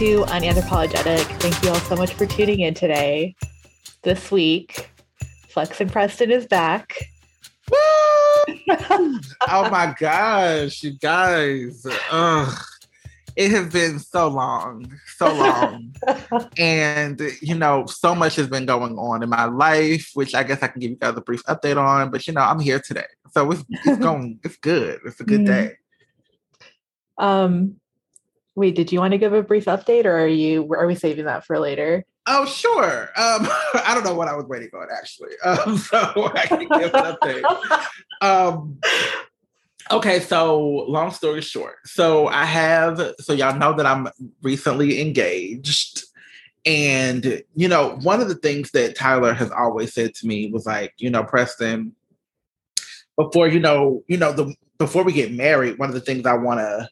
to Unapologetic. Thank you all so much for tuning in today. This week, Flex and Preston is back. Woo! Oh my gosh, you guys. It has been so long. And, so much has been going on in my life, which I guess I can give you guys a brief update on. But, I'm here today. So it's good. It's a good day. Wait, did you want to give a brief update, or are we saving that for later? Oh, sure. I don't know what I was waiting on, actually. So I can give an update. Okay, so long story short. So y'all know that I'm recently engaged. And, one of the things that Tyler has always said to me was like, Preston, before, before we get married, one of the things I want to,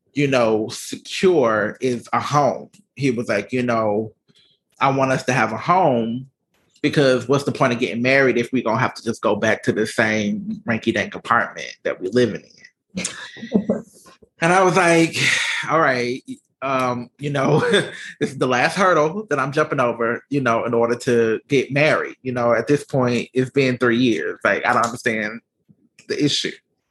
secure is a home. He was like, I want us to have a home because what's the point of getting married if we're going to have to just go back to the same rinky-dink apartment that we're living in? And I was like, all right, this is the last hurdle that I'm jumping over, in order to get married. At this point, it's been 3 years. Like, I don't understand the issue.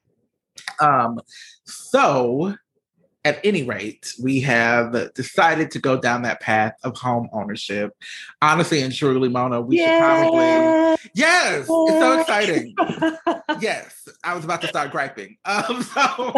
So at any rate, we have decided to go down that path of home ownership. Honestly and truly, Mona, we should probably... Yes! It's so exciting. Yes, I was about to start griping. So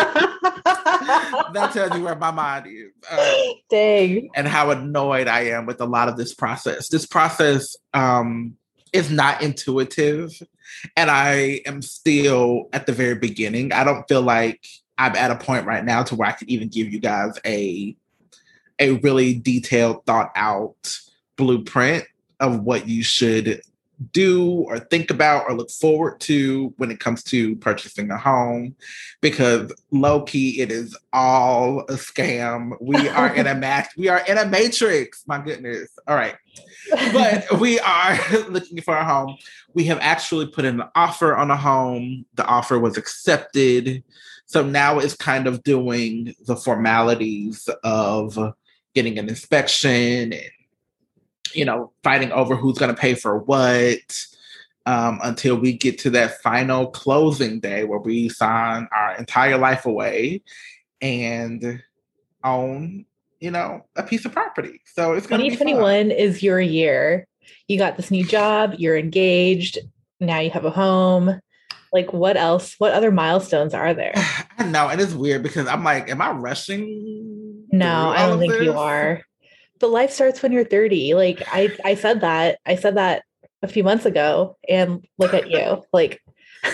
that tells you where my mind is. Dang. And how annoyed I am with a lot of this process. This process is not intuitive, and I am still at the very beginning. I don't feel like I'm at a point right now to where I can even give you guys a really detailed, thought out blueprint of what you should do or think about or look forward to when it comes to purchasing a home, because low key, it is all a scam. We are in a matrix. My goodness. All right. But we are looking for a home. We have actually put in an offer on a home. The offer was accepted. So now it's kind of doing the formalities of getting an inspection and, fighting over who's going to pay for what until we get to that final closing day where we sign our entire life away and own, a piece of property. So it's going to be 2021 is your year. You got this new job, you're engaged, now you have a home. Like, what else? What other milestones are there? I know, and it's weird because I'm like, am I rushing? No, I don't think you are. But life starts when you're 30. Like, I said that. I said that a few months ago, and look at you. Like,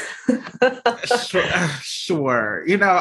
sure.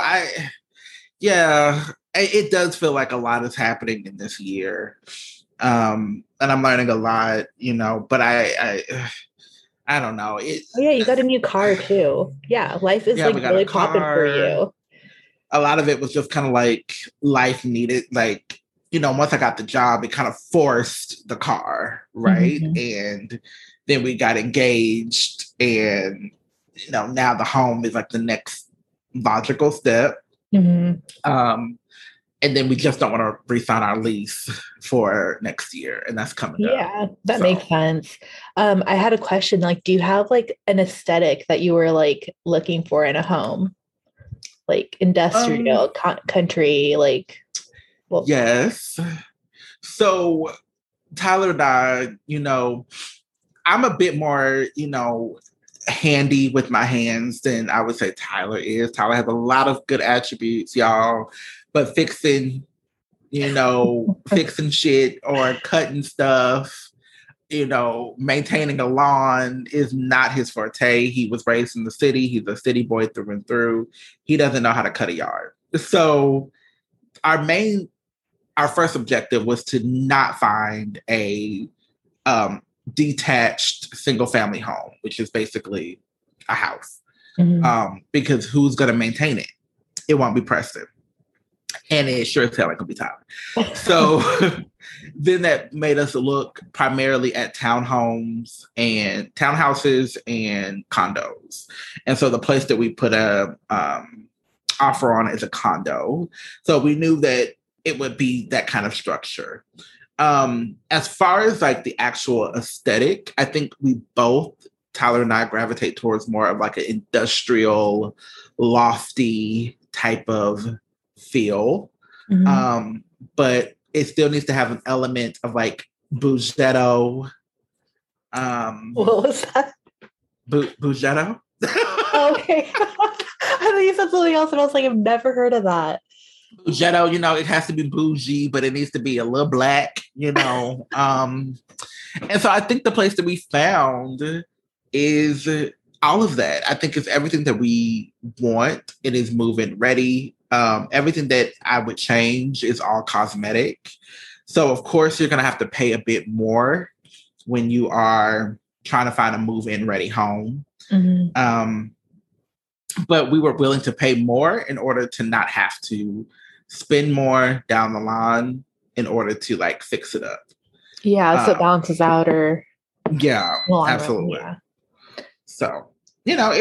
It does feel like a lot is happening in this year. And I'm learning a lot, but I don't know. You got a new car too. Yeah, life is like really popping for you. A lot of it was just kind of like life needed, like, once I got the job, it kind of forced the car, right? Mm-hmm. And then we got engaged, and now the home is like the next logical step. Mm-hmm. And then we just don't want to re-sign our lease for next year, and that's coming up. Yeah, that makes sense. I had a question. Like, do you have like an aesthetic that you were like looking for in a home, like industrial, country, like? Well, yes. So Tyler and I, I'm a bit more, handy with my hands than I would say Tyler is. Tyler has a lot of good attributes, y'all. But fixing shit or cutting stuff, maintaining a lawn is not his forte. He was raised in the city. He's a city boy through and through. He doesn't know how to cut a yard. So our first objective was to not find a detached single family home, which is basically a house. Mm-hmm. Because who's going to maintain it? It won't be Preston. And it sure as hell ain't gonna be Tyler. So then that made us look primarily at townhouses and condos. And so the place that we put a offer on is a condo. So we knew that it would be that kind of structure. As far as like the actual aesthetic, I think we both, Tyler and I, gravitate towards more of like an industrial, lofty type of feel. Mm-hmm. But it still needs to have an element of like Bougetto. What was that? Bougetto? Okay. I thought you said something else, and I was like, I've never heard of that. Bougetto, you know, it has to be bougie, but it needs to be a little black, you know. And so I think the place that we found is all of that. I think it's everything that we want. It is move-in ready. Everything that I would change is all cosmetic. So of course you're gonna have to pay a bit more when you are trying to find a move-in ready home. Mm-hmm. But we were willing to pay more in order to not have to spend more down the line in order to like fix it up. Yeah, so it balances out, or yeah, absolutely. Yeah. So, you know,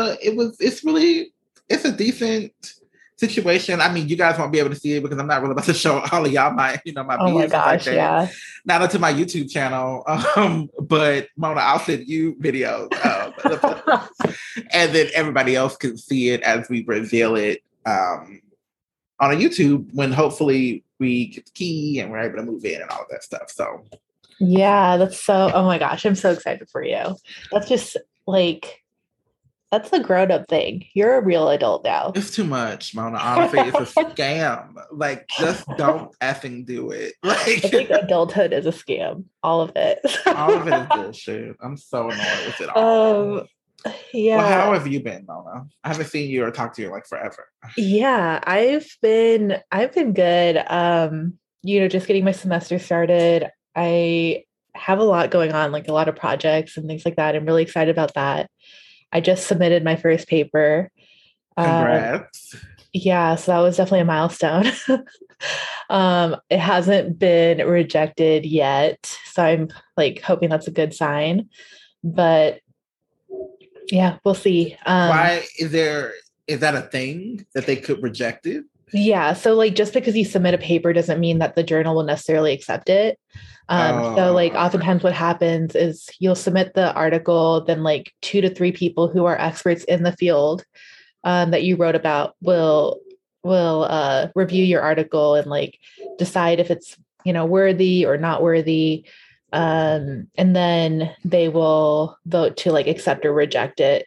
it's a decent situation. I mean, you guys won't be able to see it because I'm not really about to show all of y'all my oh my gosh, like yeah. Not onto my YouTube channel. But Mona, I'll send you videos and then everybody else can see it as we reveal it on a YouTube when hopefully we get the key and we're able to move in and all of that stuff. So yeah, oh my gosh, I'm so excited for you. That's just like, that's the grown-up thing. You're a real adult now. It's too much, Mona. Honestly, it's a scam. Like, just don't effing do it. Like, I think adulthood is a scam. All of it. All of it is bullshit. I'm so annoyed with it all. Yeah. Well, how have you been, Mona? I haven't seen you or talked to you like forever. Yeah, I've been good. You know, just getting my semester started. I have a lot going on, like a lot of projects and things like that. I'm really excited about that. I just submitted my first paper. Congrats. Yeah, so that was definitely a milestone. It hasn't been rejected yet, so I'm like hoping that's a good sign. But yeah, we'll see. Why is that a thing that they could reject it? Yeah, so like just because you submit a paper doesn't mean that the journal will necessarily accept it. So like oftentimes what happens is you'll submit the article, then like 2 to 3 people who are experts in the field that you wrote about will review your article and like decide if it's, you know, worthy or not worthy. And then they will vote to like accept or reject it.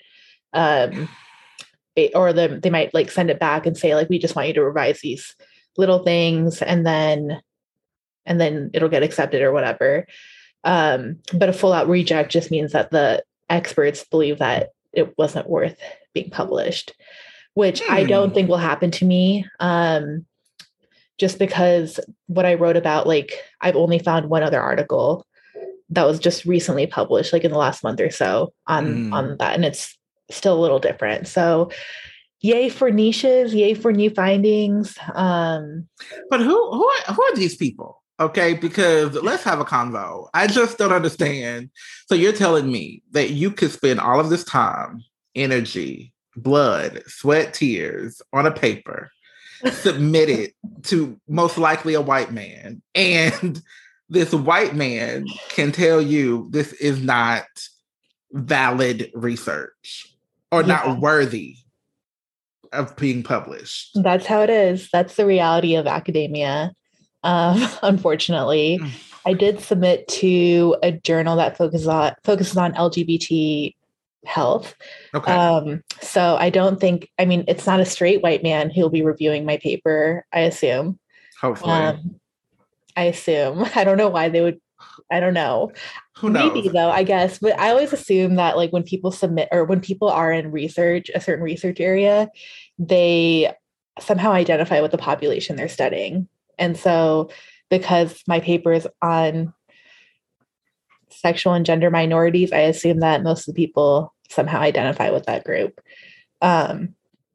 Or they might like send it back and say like, we just want you to revise these little things, and then it'll get accepted or whatever. But a full out reject just means that the experts believe that it wasn't worth being published, which I don't think will happen to me. Just because what I wrote about, like I've only found one other article that was just recently published, like in the last month or so on that. And it's still a little different. So yay for niches, yay for new findings. But who are these people? Okay, because let's have a convo. I just don't understand. So you're telling me that you could spend all of this time, energy, blood, sweat, tears on a paper, submit it to most likely a white man, and this white man can tell you this is not valid research or not worthy of being published. That's how it is. That's the reality of academia. Unfortunately, I did submit to a journal that focuses on LGBT health. Okay. So I don't think, I mean, it's not a straight white man who'll be reviewing my paper, I assume. Hopefully. I assume. I don't know why they would. I don't know. Who knows? Maybe though, I guess. But I always assume that like when people submit or when people are in research, a certain research area, they somehow identify with the population they're studying. And so because my paper is on sexual and gender minorities, I assume that most of the people somehow identify with that group. But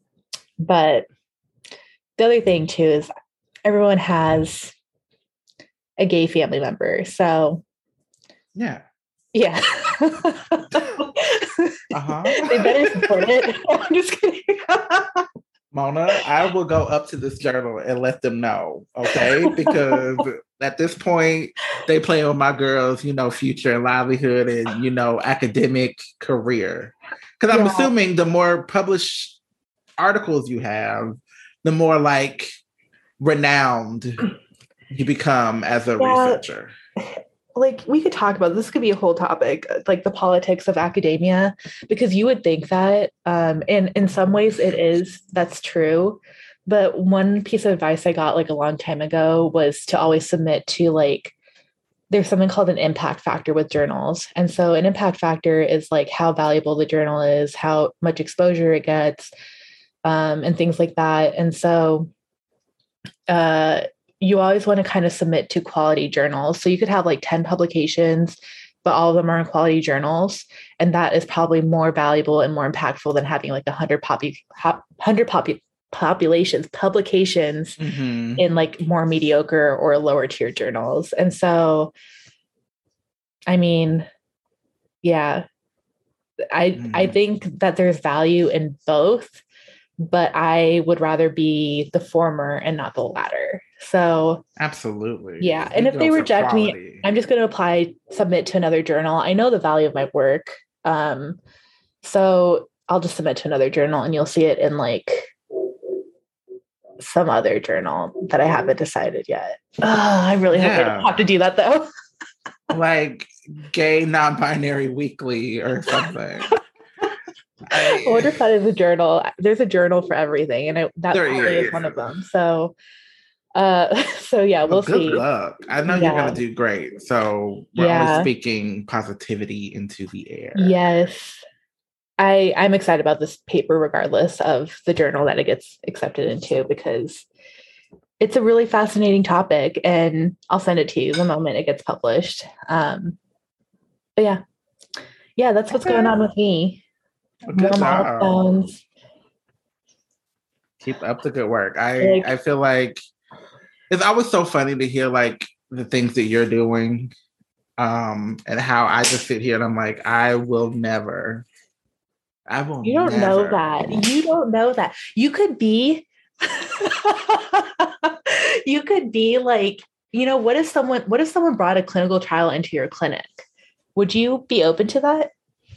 the other thing too is everyone has a gay family member. So yeah. They better support it. I'm just kidding. Mona, I will go up to this journal and let them know, okay? Because at this point, they play on my girls, future and livelihood and, academic career. Because I'm Yeah. assuming the more published articles you have, the more like renowned you become as a Yeah. researcher. Like we could talk about this could be a whole topic, like the politics of academia, because you would think that, and in some ways that's true. But one piece of advice I got like a long time ago was to always submit to like there's something called an impact factor with journals. And so an impact factor is like how valuable the journal is, how much exposure it gets, and things like that. And so you always want to kind of submit to quality journals. So you could have like 10 publications, but all of them are in quality journals. And that is probably more valuable and more impactful than having like 100 publications in like more mediocre or lower tier journals. And so, I mean, yeah, I think that there's value in both, but I would rather be the former and not the latter. So absolutely. Yeah. And if they reject me, I'm just going to submit to another journal. I know the value of my work. So I'll just submit to another journal and you'll see it in like some other journal that I haven't decided yet. I really hope I don't have to do that though. Like Gay Non-Binary Weekly or something. I wonder if that is a journal. There's a journal for everything, and that probably is one of them. So yeah, we'll see. Good luck. I know you're gonna do great. So we're always speaking positivity into the air. Yes. I'm excited about this paper regardless of the journal that it gets accepted into, because it's a really fascinating topic, and I'll send it to you the moment it gets published. But yeah, that's what's going on with me. Good job. Keep up the good work. I feel like it's always so funny to hear like the things that you're doing, and how I just sit here and I'm like, I will never. You don't know that. You don't know that. You could be you could be like, what if someone brought a clinical trial into your clinic? Would you be open to that?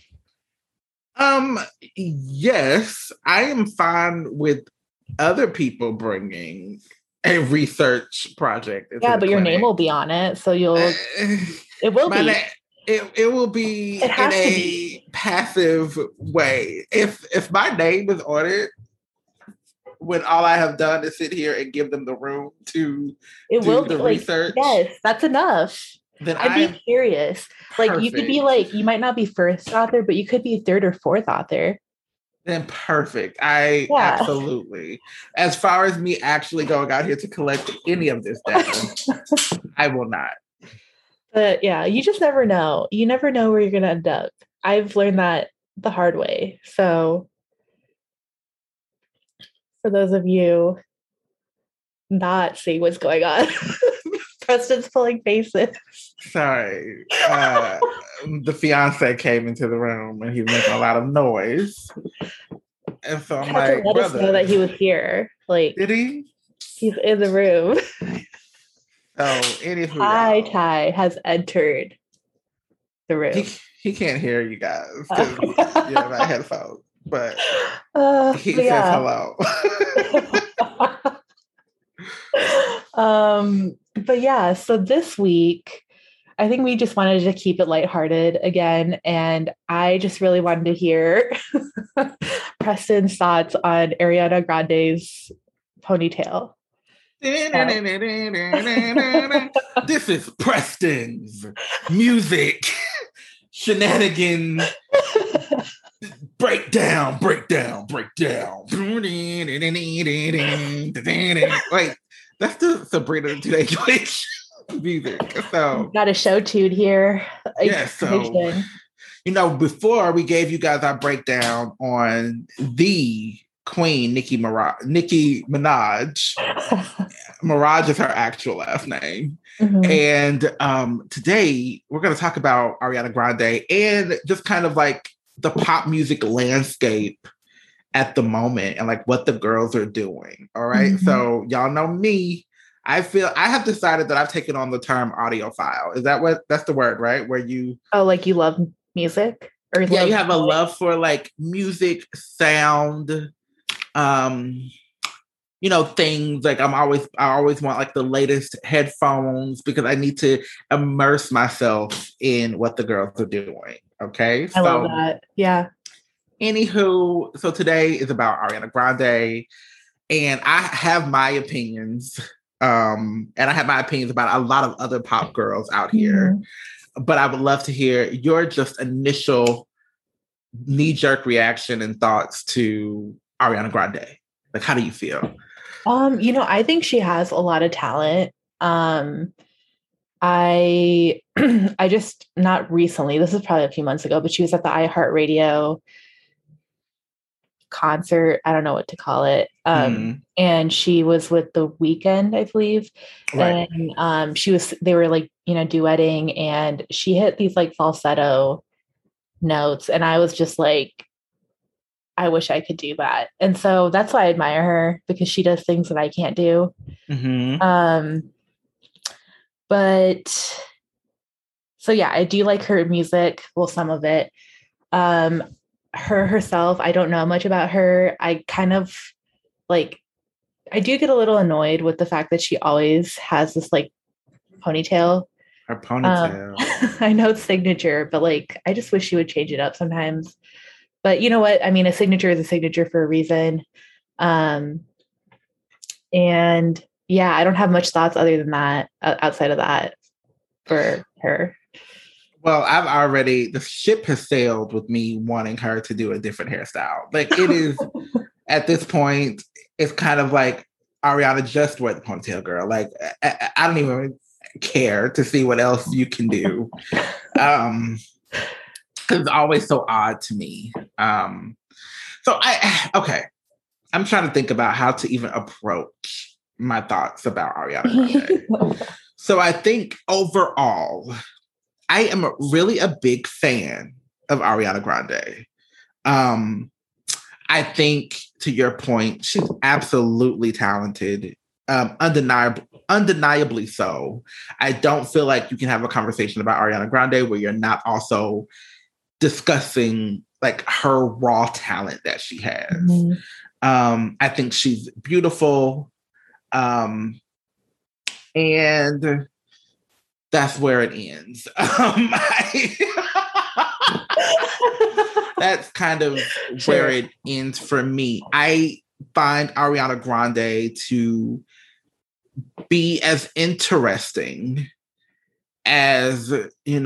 Yes, I am fine with other people bringing a research project. Yeah, but your name will be on it, so it will be. It will be in a passive way. If my name is on it, when all I have done is sit here and give them the room to do the research. Yes, that's enough. Then I'd be curious. Like perfect. You could be like, you might not be first author, but you could be third or fourth author. Then perfect. Absolutely. As far as me actually going out here to collect any of this data, I will not. But yeah, you just never know. You never know where you're going to end up. I've learned that the hard way. So for those of you not seeing what's going on, Preston's pulling faces. Sorry. The fiance came into the room and he was making a lot of noise. And so I'm like, let us know that he was here. Like, did he? He's in the room. Oh, anywho, Ty has entered the room. He can't hear you guys because you have my headphones, but he says hello. But yeah, so this week, I think we just wanted to keep it lighthearted again, and I just really wanted to hear Preston's thoughts on Ariana Grande's ponytail. This is Preston's music shenanigans. Breakdown. Wait, that's the Sabrina Teenage Witch music. So got a show tune here. Yeah, so before we gave you guys our breakdown on the Queen Nicki Minaj. Mirage is her actual last name. Mm-hmm. And today we're going to talk about Ariana Grande and just kind of like the pop music landscape at the moment and like what the girls are doing. All right. Mm-hmm. So y'all know me. I feel I have decided that I've taken on the term audiophile. Is that what that's the word, right? Where you Oh, like you love music or yeah, you love have a love for like music, sound, um, things like I always want like the latest headphones because I need to immerse myself in what the girls are doing. Okay. I love So that. Yeah. anywho, so today is about Ariana Grande. And I have my opinions. And I have my opinions about a lot of other pop girls out here. But I would love to hear your just initial knee-jerk reaction and thoughts to Ariana Grande. Like, how do you feel? I think she has a lot of talent. I I just not recently, this is probably a few months ago, but she was at the iHeartRadio concert. I don't know what to call it. And she was with The Weeknd, I believe. Right. And they were like, duetting, and she hit these like falsetto notes. And I was just like, I wish I could do that. And so that's why I admire her, because she does things that I can't do. But so yeah, I do like her music. Well, some of it. Her herself, I don't know much about her. I kind of like, I do get a little annoyed with the fact that she always has this like ponytail. Her ponytail. I know it's signature, but like, I just wish she would change it up sometimes. But you know what? I mean, a signature is a signature for a reason. And yeah, I don't have much thoughts other than that, outside of that, for her. Well, the ship has sailed with me wanting her to do a different hairstyle. Like it is at this point, it's kind of like Ariana, just wear the ponytail, girl. Like I don't even care to see what else you can do. It's always so odd to me. I'm trying to think about how to even approach my thoughts about Ariana Grande. So I think overall, I am really a big fan of Ariana Grande. I think, to your point, she's absolutely talented, undeniably so. I don't feel like you can have a conversation about Ariana Grande where you're not also discussing like her raw talent that she has. I think she's beautiful. And that's where it ends. That's kind of where it ends for me. I find Ariana Grande to be as interesting as,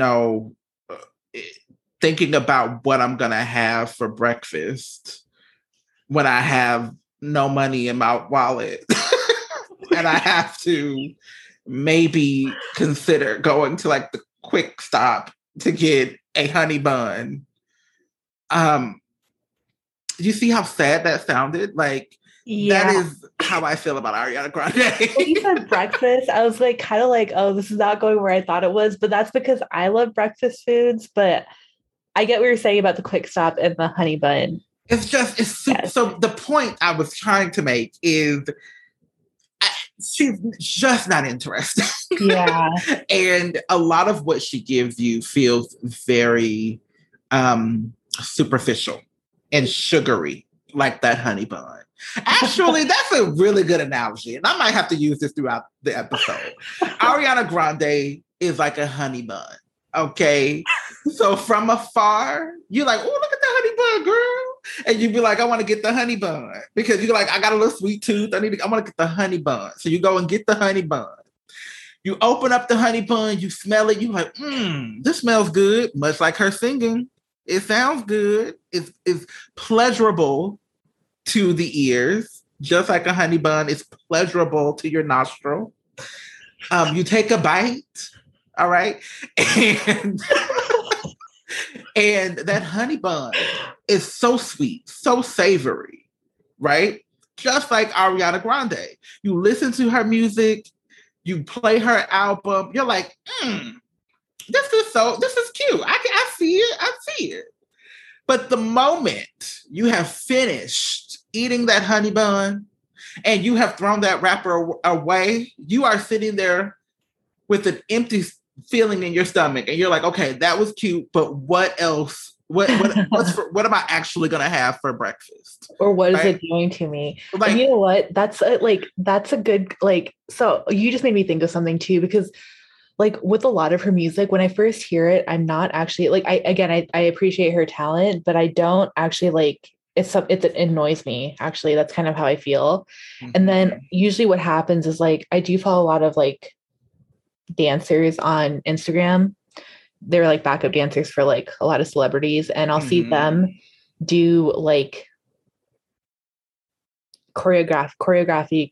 thinking about what I'm going to have for breakfast when I have no money in my wallet and I have to maybe consider going to like the quick stop to get a honey bun. Do you see how sad that sounded? Like, that is how I feel about Ariana Grande. When you said breakfast, I was like, kind of like, oh, this is not going where I thought it was. But that's because I love breakfast foods. But I get what you're saying about the quick stop and the honey bun. So the point I was trying to make is she's just not interesting. Yeah. And a lot of what she gives you feels very superficial and sugary, like that honey bun. Actually, that's a really good analogy. And I might have to use this throughout the episode. Ariana Grande is like a honey bun. Okay. So from afar, you're like, oh, look at the honey bun, girl. And you'd be like, I want to get the honey bun. Because you're like, I got a little sweet tooth. I want to get the honey bun. So you go and get the honey bun. You open up the honey bun, you smell it, you're like, this smells good. Much like her singing. It sounds good. It's pleasurable to the ears, just like a honey bun is pleasurable to your nostril. You take a bite, all right? And that honey bun is so sweet, so savory, right? Just like Ariana Grande. You listen to her music, you play her album, you're like, this is cute. I see it. But the moment you have finished eating that honey bun and you have thrown that wrapper away, you are sitting there with an empty feeling in your stomach, and you're like, okay, that was cute, but what else? What am I actually gonna have for breakfast? Or what is it doing to me? Like, and you know what? That's a good, like, so you just made me think of something too, because like with a lot of her music, when I first hear it, I'm not actually like, I appreciate her talent, but I don't actually like it annoys me. Actually, that's kind of how I feel. Mm-hmm. And then usually what happens is like, I do follow a lot of like dancers on Instagram. They're like backup dancers for like a lot of celebrities, and I'll see them do like choreography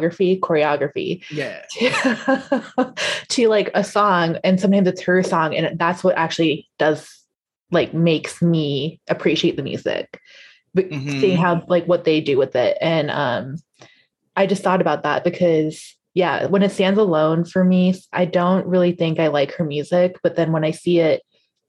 yeah to like a song, and sometimes it's her song, and that's what actually does like makes me appreciate the music, but seeing how like what they do with it. And I just thought about that because yeah, when it stands alone for me, I don't really think I like her music, but then when I see it,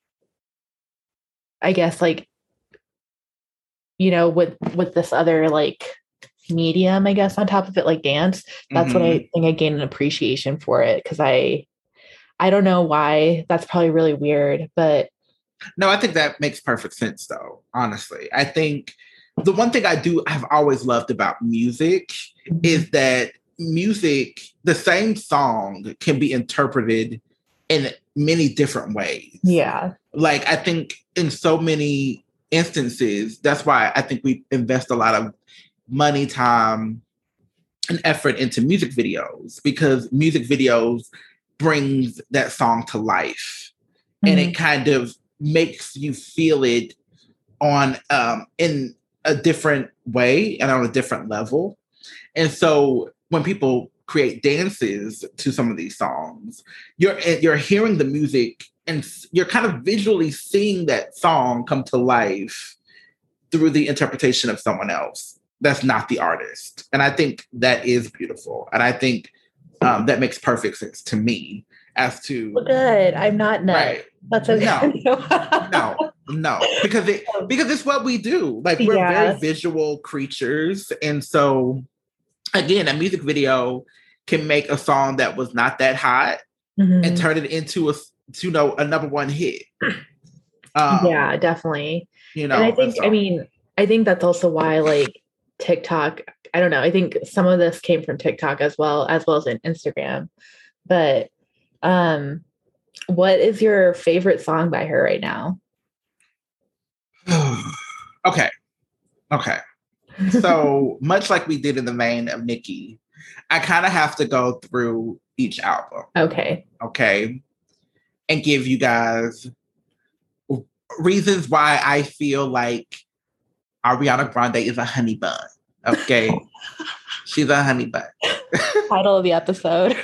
I guess like, you know, with this other like medium, I guess, on top of it, like dance, that's what I think I gain an appreciation for it. Cause I don't know why. That's probably really weird, but no, I think that makes perfect sense though. Honestly, I think the one thing I've always loved about music is that music, the same song can be interpreted in many different ways. Yeah. Like I think in so many instances, that's why I think we invest a lot of money, time, and effort into music videos, because music videos brings that song to life, and it kind of makes you feel it on in a different way and on a different level. And so when people create dances to some of these songs, you're hearing the music and you're kind of visually seeing that song come to life through the interpretation of someone else that's not the artist. And I think that is beautiful. And I think that makes perfect sense to me as to... Well, good. I'm not nuts. Right. That's okay. No, because it's what we do. Like we're very visual creatures. And so again, a music video can make a song that was not that hot and turn it into a number one hit. Yeah, definitely. You know, and I think, I think that's also why like TikTok, I don't know. I think some of this came from TikTok as well as in Instagram. But what is your favorite song by her right now? Okay. So much like we did in the vein of Nicki, I kind of have to go through each album. Okay. And give you guys reasons why I feel like Ariana Grande is a honey bun. Okay. She's a honey bun. Title of the episode.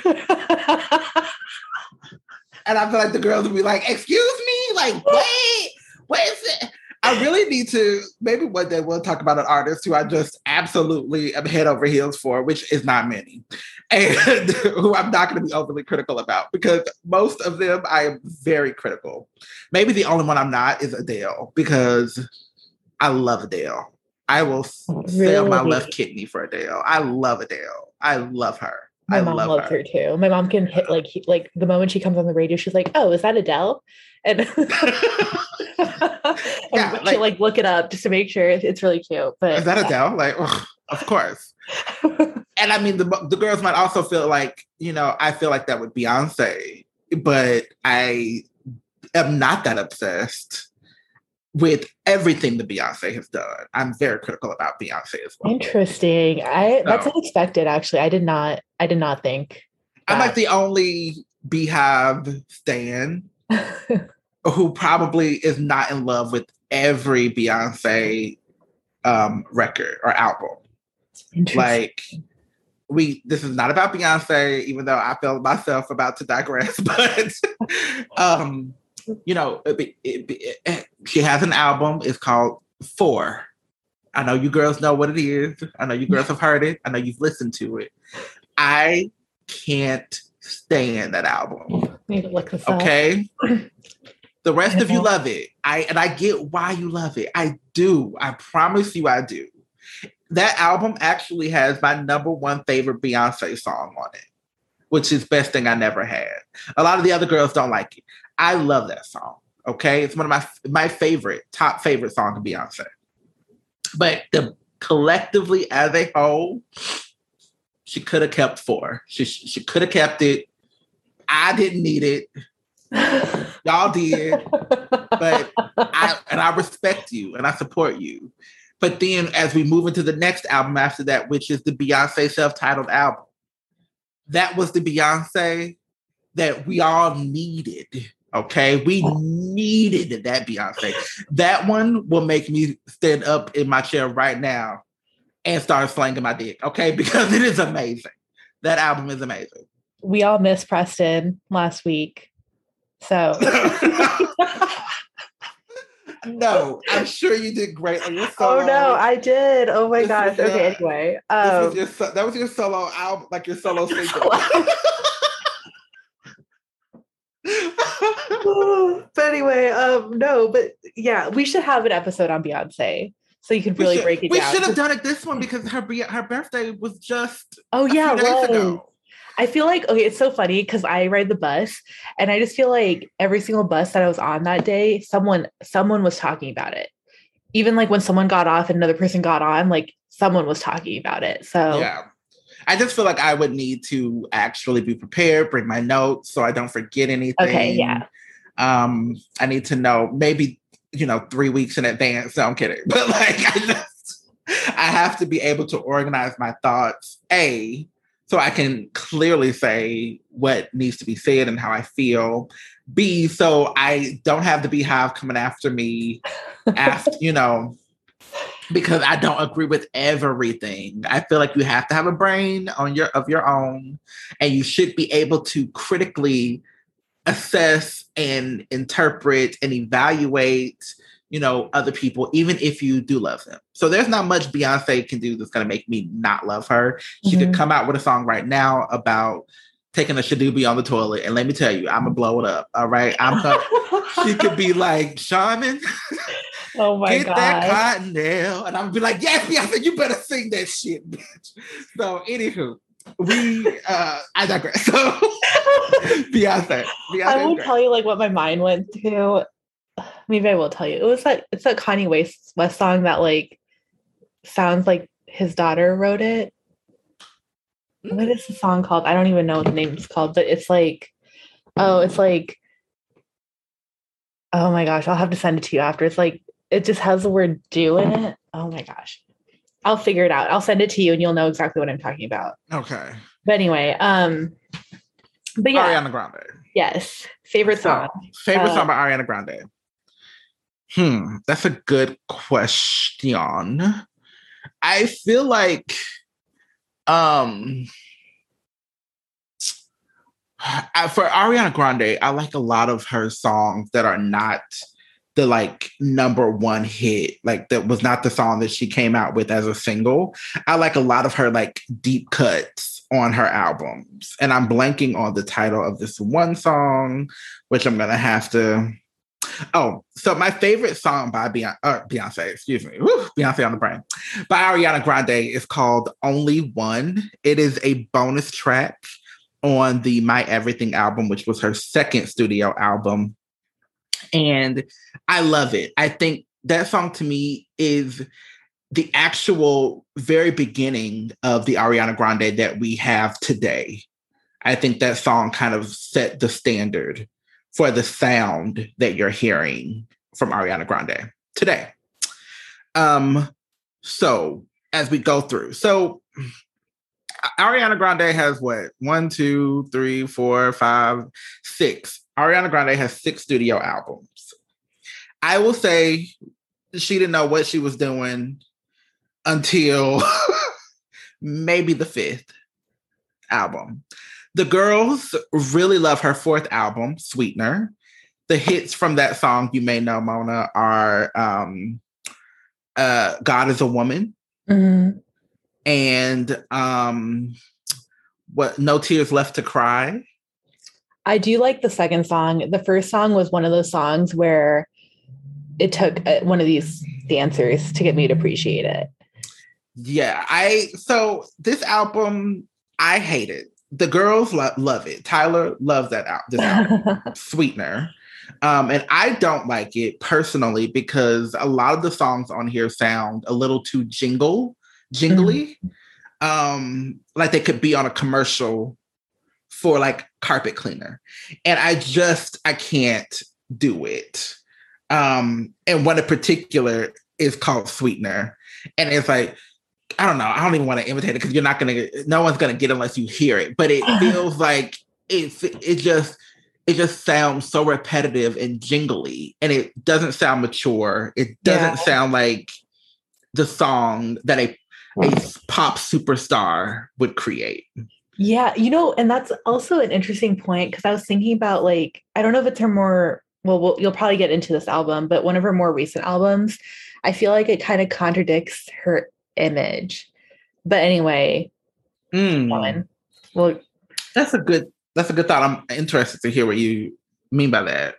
And I feel like the girls will be like, excuse me? Like, wait, what is it? I really need to, maybe one day we'll talk about an artist who I just absolutely am head over heels for, which is not many, and who I'm not going to be overly critical about, because most of them I am very critical. Maybe the only one I'm not is Adele, because I love Adele. I will sell my left kidney for Adele. I love Adele. I love her. My mom loves her too. My mom can hit like the moment she comes on the radio, she's like, "Oh, is that Adele?" And, and she like look it up just to make sure it's really cute. But is that Adele? Like, ugh, of course. And I mean, the girls might also feel like, you know, I feel like that with Beyonce, but I am not that obsessed with everything that Beyonce has done. I'm very critical about Beyonce as well. Interesting. That's unexpected, actually. I did not think that. I'm like the only Beehive stan who probably is not in love with every Beyonce record or album. Like, this is not about Beyonce, even though I feel myself about to digress, but you know, she has an album. It's called 4. I know you girls know what it is. I know you girls have heard it. I know you've listened to it. I can't stand that album. Need to look this up. Okay. The rest of you love it. I get why you love it. I do. I promise you I do. That album actually has my number one favorite Beyonce song on it, which is Best Thing I Never Had. A lot of the other girls don't like it. I love that song. Okay. It's one of my top favorite song of Beyonce. But collectively as a whole, she could have kept 4. She could have kept it. I didn't need it. Y'all did. But I respect you and I support you. But then as we move into the next album after that, which is the Beyonce self-titled album, that was the Beyonce that we all needed. Okay, we needed that Beyonce. That one will make me stand up in my chair right now and start slanging my dick. Okay, because it is amazing. That album is amazing. We all missed Preston last week, so. No, I'm sure you did great on your solo. Oh no, I did. Oh my gosh. Okay, anyway. That was your solo album, like your solo single. But anyway, no, but yeah, we should have an episode on Beyonce so you can really break it down. We should have done it this one because her birthday was just a few days ago. I feel like, okay, it's so funny because I ride the bus and I just feel like every single bus that I was on that day, someone was talking about it. Even like when someone got off and another person got on, like someone was talking about it. So yeah. I just feel like I would need to actually be prepared, bring my notes so I don't forget anything. Okay, yeah. I need to know maybe, 3 weeks in advance. No, I'm kidding. But like, I have to be able to organize my thoughts, so I can clearly say what needs to be said and how I feel. B, so I don't have the Beehive coming after me after, because I don't agree with everything. I feel like you have to have a brain of your own, and you should be able to critically assess and interpret and evaluate, other people, even if you do love them. So there's not much Beyonce can do that's going to make me not love her. She could come out with a song right now about taking a Shadoobie on the toilet, and let me tell you, I'm gonna blow it up. All right, she could be like, Shaman, oh my god, get that Cottonelle, and I'm gonna be like, yes, Beyonce, you better sing that shit, bitch. So, anywho, I digress. So, Beyonce. I won't tell you like what my mind went to. Maybe I will tell you. It's that Kanye West song that like sounds like his daughter wrote it. What is the song called? I don't even know what the name is called, but it's like, oh my gosh, I'll have to send it to you after. It's like, it just has the word do in it. Oh my gosh. I'll figure it out. I'll send it to you and you'll know exactly what I'm talking about. Okay. But anyway, but yeah. Ariana Grande. Yes. Favorite song. Favorite song by Ariana Grande. That's a good question. I feel like for Ariana Grande, I like a lot of her songs that are not the like number one hit, like that was not the song that she came out with as a single. I like a lot of her like deep cuts on her albums, and I'm blanking on the title of this one song, which I'm gonna have to. Oh, so my favorite song by Beyonce, excuse me, Beyonce on the brain, by Ariana Grande is called Only One. It is a bonus track on the My Everything album, which was her second studio album. And I love it. I think that song to me is the actual very beginning of the Ariana Grande that we have today. I think that song kind of set the standard for the sound that you're hearing from Ariana Grande today. So as we go through, so Ariana Grande has what? 1, 2, 3, 4, 5, 6. Ariana Grande has 6 studio albums. I will say she didn't know what she was doing until maybe the 5th album. The girls really love her 4th album, Sweetener. The hits from that song, you may know, Mona, are God is a Woman. Mm-hmm. And what? No Tears Left to Cry. I do like the second song. The first song was one of those songs where it took one of these dancers to get me to appreciate it. Yeah, so this album, I hate it. The girls love it. Tyler loves this album, Sweetener. And I don't like it personally because a lot of the songs on here sound a little too jingly. Like they could be on a commercial for like carpet cleaner. And I can't do it. And one in particular is called Sweetener. And it's like, I don't know. I don't even want to imitate it because no one's going to get it unless you hear it. But it feels like it just sounds so repetitive and jingly, and it doesn't sound mature. It doesn't sound like the song that a pop superstar would create. Yeah, and that's also an interesting point because I was thinking about like, I don't know if it's her more, well, you'll probably get into this album, but one of her more recent albums, I feel like it kind of contradicts her image. But anyway, well, that's a good thought. I'm interested to hear what you mean by that.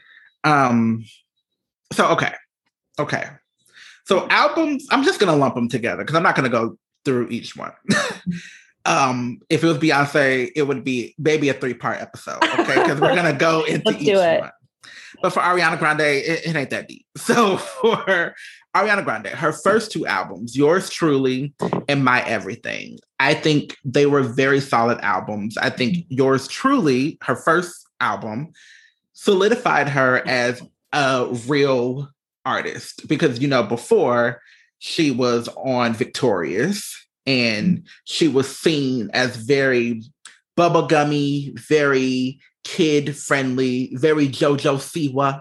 So okay. So albums, I'm just gonna lump them together because I'm not gonna go through each one. If it was Beyonce, it would be maybe a 3-part episode, okay? Because we're gonna go into each one. But for Ariana Grande, it ain't that deep. So for Ariana Grande, her first 2 albums, Yours Truly and My Everything, I think they were very solid albums. I think Yours Truly, her first album, solidified her as a real artist because, before she was on Victorious and she was seen as very bubblegummy, very kid-friendly, very JoJo Siwa.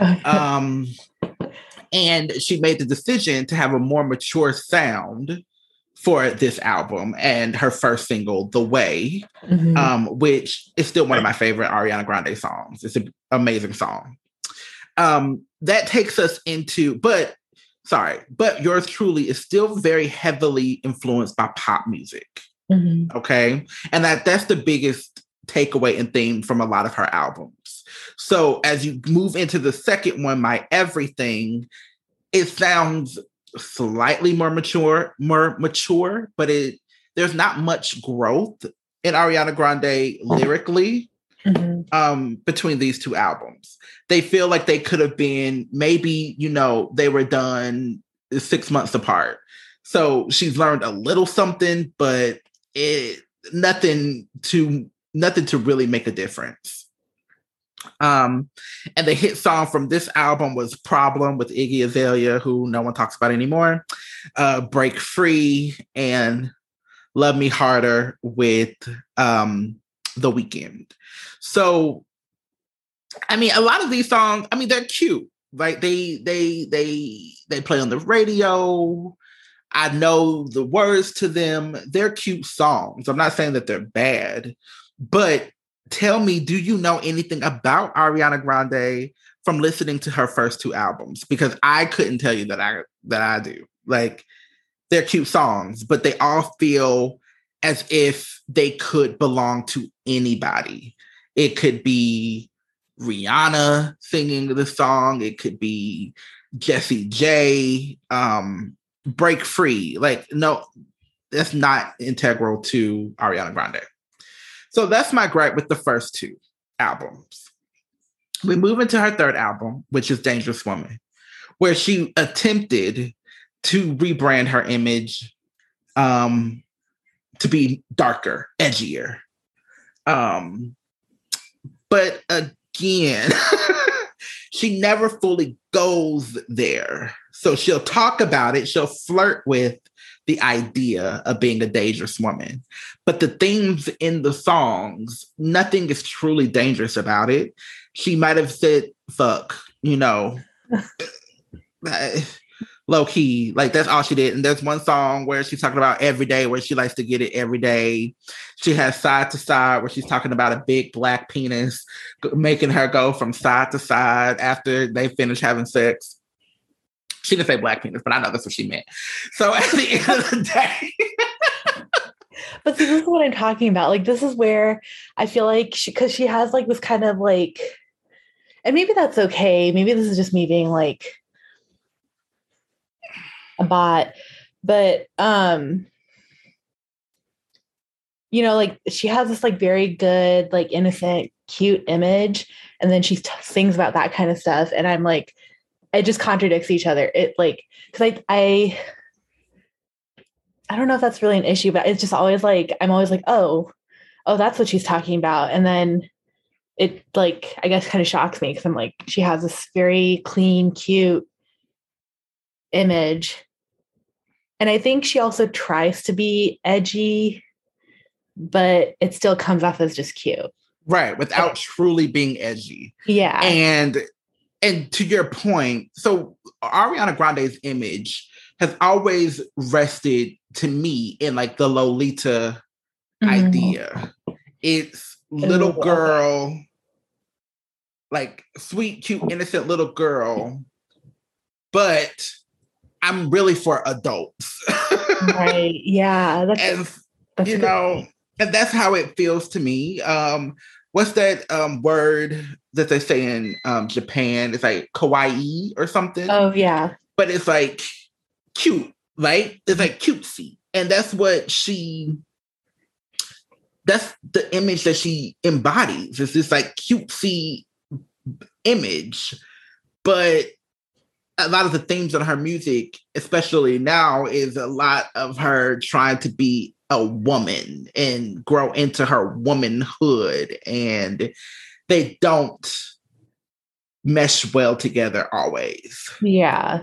And she made the decision to have a more mature sound for this album and her first single, The Way, which is still one of my favorite Ariana Grande songs. It's an amazing song. That takes us into, but Yours Truly is still very heavily influenced by pop music. Okay? And that's the biggest takeaway and theme from a lot of her albums. So as you move into the second one, My Everything, it sounds slightly more mature, but there's not much growth in Ariana Grande lyrically between these 2 albums. They feel like they could have been maybe, they were done 6 months apart. So she's learned a little something, but nothing to really make a difference. And the hit song from this album was Problem with Iggy Azalea, who no one talks about anymore, Break Free, and Love Me Harder with The Weeknd. So, I mean, a lot of these songs, I mean, they're cute. Like they play on the radio. I know the words to them. They're cute songs. I'm not saying that they're bad, but tell me, do you know anything about Ariana Grande from listening to her first 2 albums? Because I couldn't tell you that I do. Like, they're cute songs, but they all feel as if they could belong to anybody. It could be Rihanna singing the song. It could be Jessie J. Break Free. Like, no, that's not integral to Ariana Grande. So that's my gripe with the first 2 albums. We move into her third album, which is Dangerous Woman, where she attempted to rebrand her image to be darker, edgier. But again, she never fully goes there. So she'll talk about it. She'll flirt with the idea of being a dangerous woman. But the themes in the songs, nothing is truly dangerous about it. She might have said, fuck, low key, like that's all she did. And there's one song where she's talking about every day, where she likes to get it every day. She has Side to Side, where she's talking about a big black penis, making her go from side to side after they finish having sex. She didn't say black penis, but I know that's what she meant. So at the end of the day, But see, this is what I'm talking about. Like, this is where I feel like because she has like this kind of like, and maybe that's okay. Maybe this is just me being like a bot, but like she has this like very good, like innocent, cute image, and then she sings about that kind of stuff, and I'm like, it just contradicts each other. It like because I don't know if that's really an issue, but it's just always like I'm always like, oh, that's what she's talking about, and then it like I guess kind of shocks me because I'm like she has this very clean, cute image, and I think she also tries to be edgy, but it still comes off as just cute. Right, without truly being edgy. Yeah. And to your point, so Ariana Grande's image has always rested to me in like the Lolita idea. It's little girl, like sweet, cute, innocent little girl, but I'm really for adults. Right. Yeah. That's and that's how it feels to me. What's that word that they say in Japan? It's like kawaii or something. Oh, yeah. But it's like cute, right? It's like cutesy. And that's the image that she embodies. It's this like cutesy image. But a lot of the themes in her music, especially now, is a lot of her trying to be a woman and grow into her womanhood, and they don't mesh well together always. Yeah.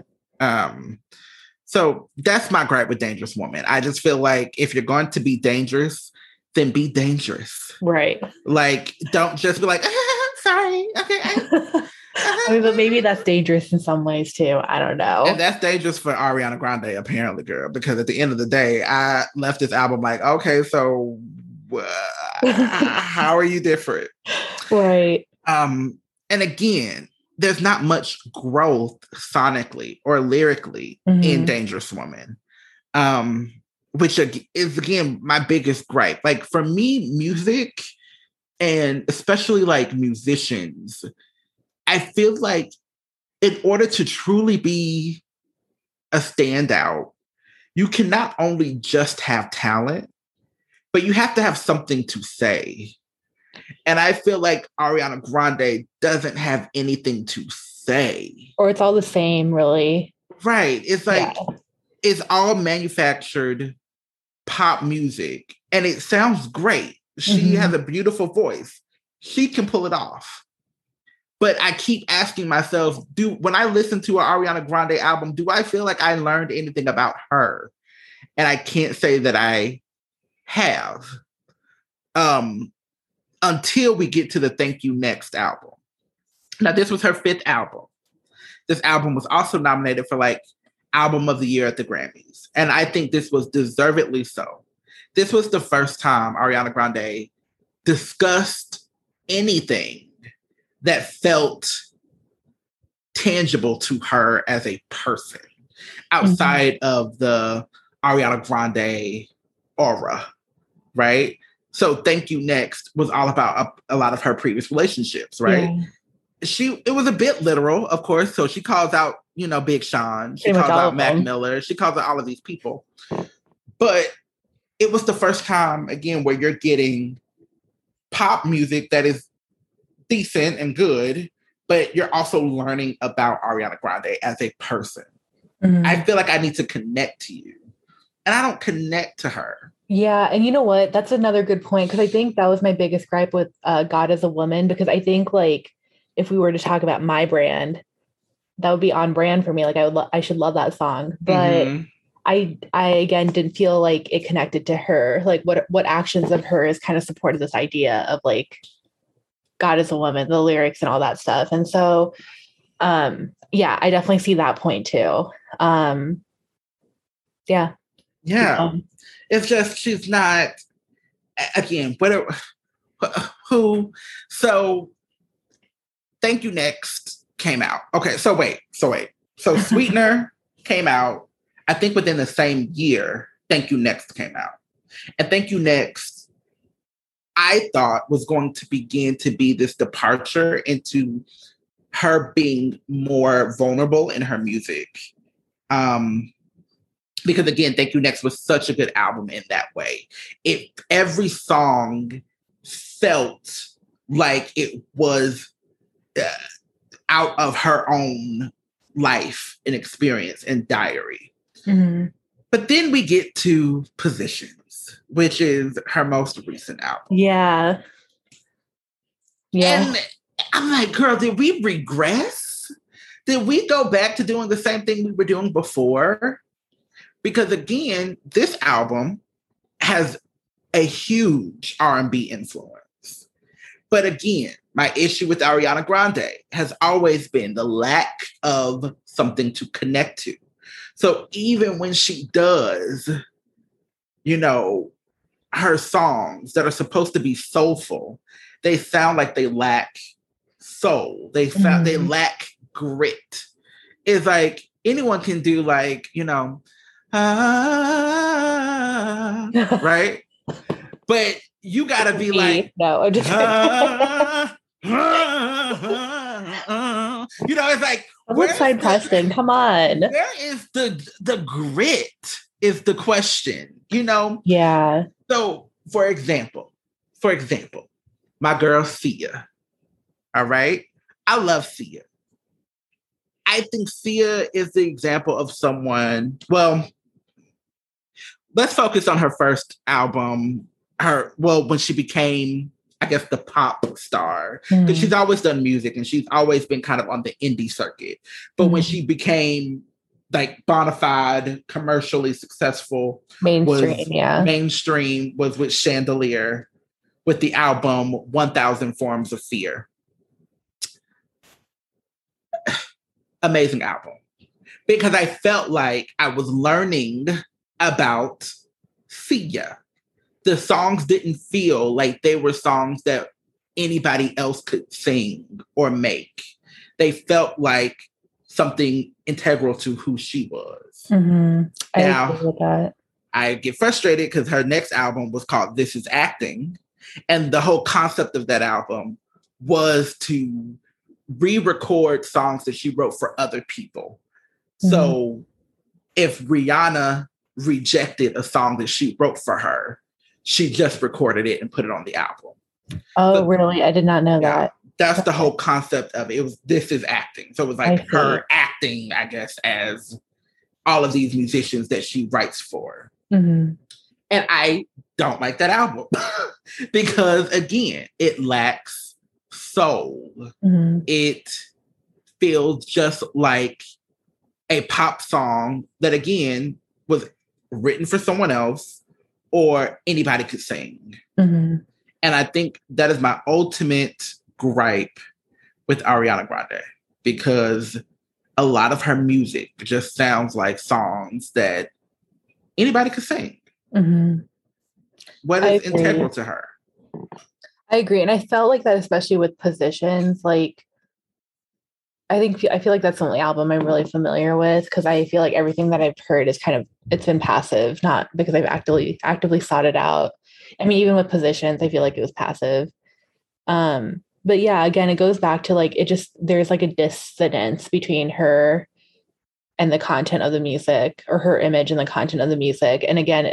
So that's my gripe with Dangerous Woman. I just feel like if you're going to be dangerous, then be dangerous. Right. Like, don't just be like, sorry, okay. I mean, but maybe that's dangerous in some ways too. I don't know. And that's dangerous for Ariana Grande, apparently, girl, because at the end of the day, I left this album like, okay, so how are you different? Right. And again, there's not much growth sonically or lyrically in Dangerous Woman, which is, again, my biggest gripe. Like, for me, music, and especially like musicians, I feel like in order to truly be a standout, you can not only just have talent, but you have to have something to say. And I feel like Ariana Grande doesn't have anything to say. Or it's all the same, really. Right. It's like, it's all manufactured pop music, and it sounds great. She has a beautiful voice. She can pull it off. But I keep asking myself, when I listen to an Ariana Grande album, do I feel like I learned anything about her? And I can't say that I have. Until we get to the Thank You Next album. Now, this was her 5th album. This album was also nominated for like Album of the Year at the Grammys. And I think this was deservedly so. This was the first time Ariana Grande discussed anything that felt tangible to her as a person outside of the Ariana Grande aura, right? So Thank You Next was all about a lot of her previous relationships, right? Yeah. It was a bit literal, of course. So she calls out, Big Sean. She calls out Mac Miller. She calls out all of these people. But it was the first time, again, where you're getting pop music that is decent and good, but you're also learning about Ariana Grande as a person. I feel like I need to connect to you, and I don't connect to her. Yeah. And you know what? That's another good point, because I think that was my biggest gripe with God is a Woman, because I think like if we were to talk about my brand, that would be on brand for me. Like I should love that song, but I again didn't feel like it connected to her. Like what actions of hers kind of supported this idea of like God is a Woman, the lyrics and all that stuff. And so, yeah, I definitely see that point too. Yeah. It's just, she's not, again, who, so Thank You Next came out. Okay. So wait. So Sweetener came out, I think within the same year, Thank You Next came out. And Thank You Next, I thought was going to begin to be this departure into her being more vulnerable in her music. Because again, Thank You Next was such a good album in that way. Every song felt like it was out of her own life and experience and diary. Mm-hmm. But then we get to Positions, which is her most recent album. Yeah. And I'm like, girl, did we regress? Did we go back to doing the same thing we were doing before? Because again, this album has a huge R&B influence. But again, my issue with Ariana Grande has always been the lack of something to connect to. So even when she does, you know, her songs that are supposed to be soulful, they sound like they lack soul. They lack grit. It's like anyone can do, like, you know, right? But you gotta be like, no, I'm just you know, it's like, Woodside Preston, come on. Where is the grit is the question, you know? Yeah. So for example, my girl Sia. All right. I love Sia. I think Sia is the example of someone, well, let's focus on her first album, when she became, I guess, the pop star. Because she's always done music and she's always been kind of on the indie circuit. But when she became like bona fide, commercially successful, mainstream was with Chandelier, with the album 1000 Forms of Fear. Amazing album. Because I felt like I was learning about Sia. The songs didn't feel like they were songs that anybody else could sing or make. They felt like something integral to who she was. Mm-hmm. I agree with that. I get frustrated because her next album was called This Is Acting. And the whole concept of that album was to re-record songs that she wrote for other people. Mm-hmm. So if Rihanna rejected a song that she wrote for her, she just recorded it and put it on the album. Oh, really? I did not know that. That's the whole concept of it. It was This Is Acting. So it was like her acting, I guess, as all of these musicians that she writes for. Mm-hmm. And I don't like that album because, again, it lacks soul. Mm-hmm. It feels just like a pop song that, again, was written for someone else or anybody could sing. Mm-hmm. And I think that is my ultimate gripe with Ariana Grande, because a lot of her music just sounds like songs that anybody could sing. Mm-hmm. What is integral to her? I agree. And I felt like that, especially with Positions. Like, I feel like that's the only album I'm really familiar with, because I feel like everything that I've heard is it's been passive, not because I've actively sought it out. I mean, even with Positions, I feel like it was passive. But yeah, again, it goes back to like, there's like a dissonance between her and the content of the music, or her image and the content of the music. And again,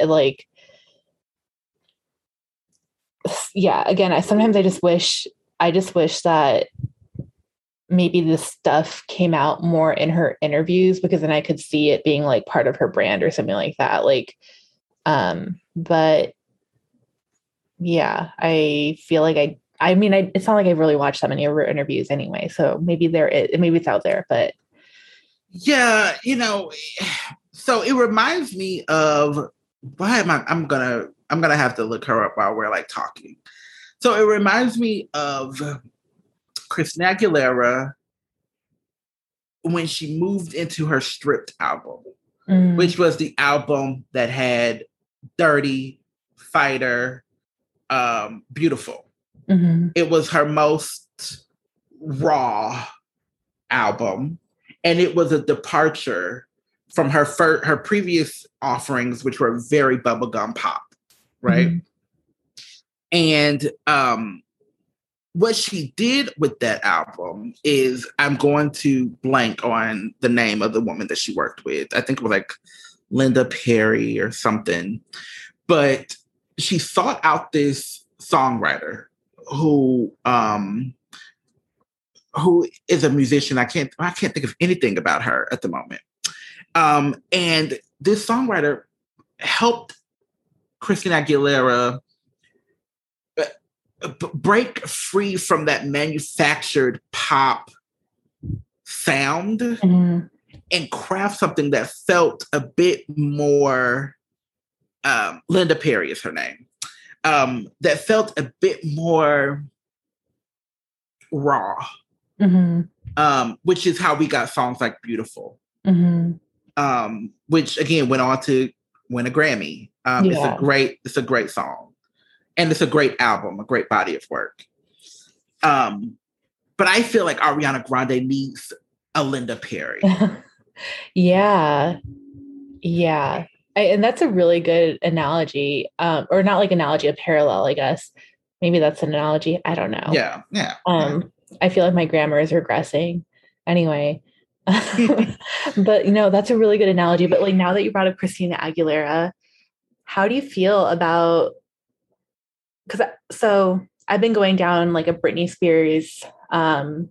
sometimes I just wish that maybe this stuff came out more in her interviews, because then I could see it being like part of her brand or something like that. Like, but yeah, I feel like it's not like I've really watched that many of her interviews anyway. So maybe maybe it's out there, but yeah, so it reminds me of, I'm gonna have to look her up while we're like talking. So it reminds me of Christina Aguilera when she moved into her Stripped album, which was the album that had Dirty, Fighter, Beautiful. Mm-hmm. It was her most raw album, and it was a departure from her previous offerings, which were very bubblegum pop. right? Mm-hmm. And what she did with that album is, I'm going to blank on the name of the woman that she worked with. I think it was like Linda Perry or something. But she sought out this songwriter who is a musician. I can't think of anything about her at the moment. And this songwriter helped Christina Aguilera break free from that manufactured pop sound, Mm-hmm. and craft something that felt a bit more, Linda Perry is her name, that felt a bit more raw, which is how we got songs like Beautiful, which again went on to win a Grammy. It's a great song, and it's a great album, a great body of work. But I feel like Ariana Grande needs a Linda Perry. Yeah. And that's a really good analogy, or not like analogy, a parallel, I guess. Maybe that's an analogy. I don't know. Yeah. I feel like my grammar is regressing. Anyway, but that's a really good analogy. But like, now that you brought up Christina Aguilera, how do you feel about? So I've been going down like a Britney Spears, a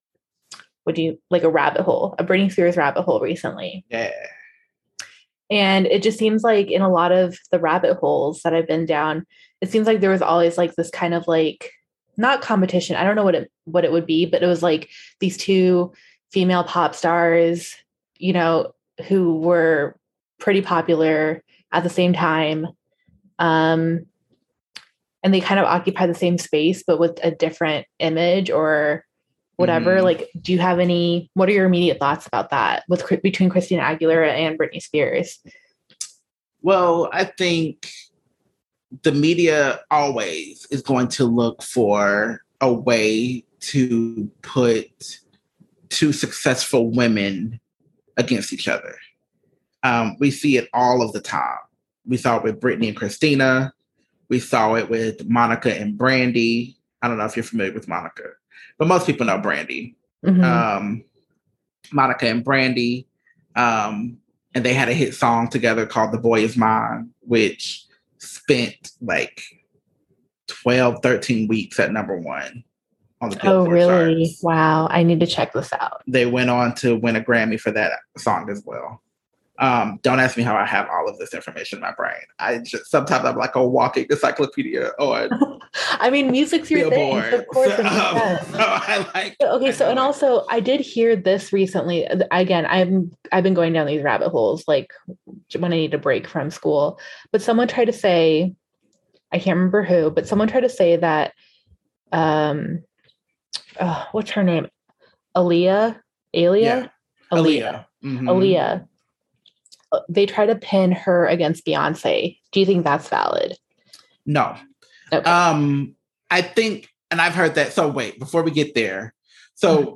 Britney Spears rabbit hole recently. Yeah. And it just seems like in a lot of the rabbit holes that I've been down, it seems like there was always like this kind of like, not competition. I don't know what it would be, but it was like these two female pop stars, who were pretty popular at the same time. And they kind of occupy the same space, but with a different image or whatever. Mm-hmm. Like, what are your immediate thoughts about that between Christina Aguilera and Britney Spears? Well, I think the media always is going to look for a way to put two successful women against each other. We see it all of the time. We saw it with Britney and Christina. We saw it with Monica and Brandy. I don't know if you're familiar with Monica, but most people know Brandy. Mm-hmm. Monica and Brandy. And they had a hit song together called The Boy Is Mine, which spent like 12, 13 weeks at number one on the Billboard really? charts. Wow. I need to check this out. They went on to win a Grammy for that song as well. Don't ask me how I have all of this information in my brain. Sometimes I'm like a walking encyclopedia on. I mean, music's your Billboard. thing, of course. So I like. Okay, so and also I did hear this recently. Again, I've been going down these rabbit holes like when I need a break from school. But someone tried to say, I can't remember who, but someone tried to say that, what's her name? Aaliyah. Mm-hmm. Aaliyah. They try to pin her against Beyonce. Do you think that's valid? No. Okay. I think, and I've heard that. So wait, before we get there. So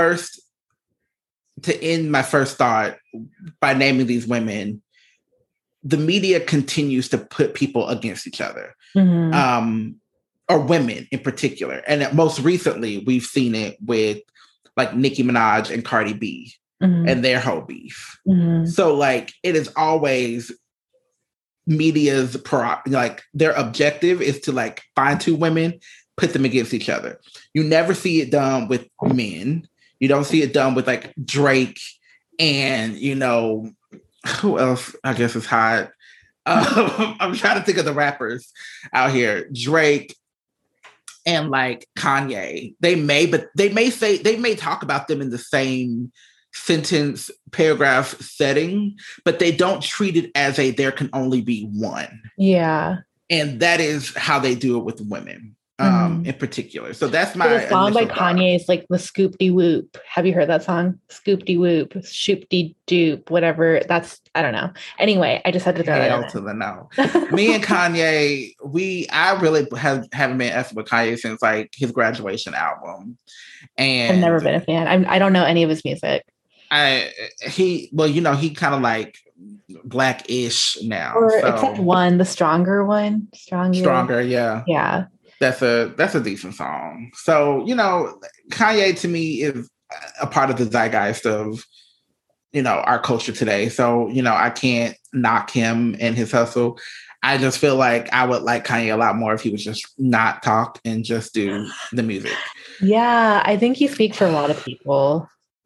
to end my first thought by naming these women, the media continues to put people against each other, or women in particular. And most recently, we've seen it with like Nicki Minaj and Cardi B. And their whole beef. So like it is always media's their objective is to like find two women, put them against each other. You never see it done with men. You don't see it done with like Drake and who else I guess is hot. I'm trying to think of the rappers out here. Drake and like Kanye. They may talk about them in the same sentence, paragraph setting, but they don't treat it as there can only be one. Yeah. And that is how they do it with women, in particular. So that's my the song by Kanye is like the Scoop-de Whoop. Have you heard that song? Scoop-de Whoop, Shoop-de-doop, whatever. That's, I don't know. Anyway, I just had to throw Hell to the no. Me and Kanye, I really haven't been effing with Kanye since like his graduation album. And I've never been a fan. I don't know any of his music. He kind of like Black-ish now. Or So except one, the stronger one. Stronger. Stronger, yeah. Yeah. That's a decent song. So, Kanye to me is a part of the zeitgeist of, our culture today. So, I can't knock him and his hustle. I just feel like I would like Kanye a lot more if he would just not talk and just do the music. Yeah, I think you speak for a lot of people.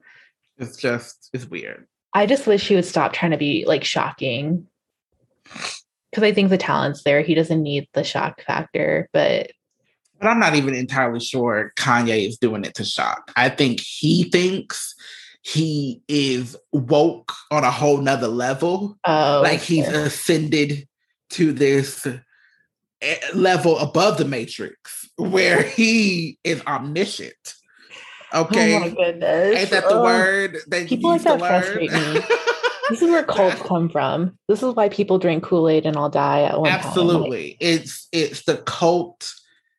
It's weird. I just wish he would stop trying to be like shocking. Because I think the talent's there. He doesn't need the shock factor, but I'm not even entirely sure Kanye is doing it to shock. I think he thinks he is woke on a whole nother level. Like he's ascended to this level above the Matrix where he is omniscient. Okay. Oh my goodness. Ain't that the word that people like that frustrate me? This is where cults come from. This is why people drink Kool-Aid and all die at one time. Absolutely. It's the cult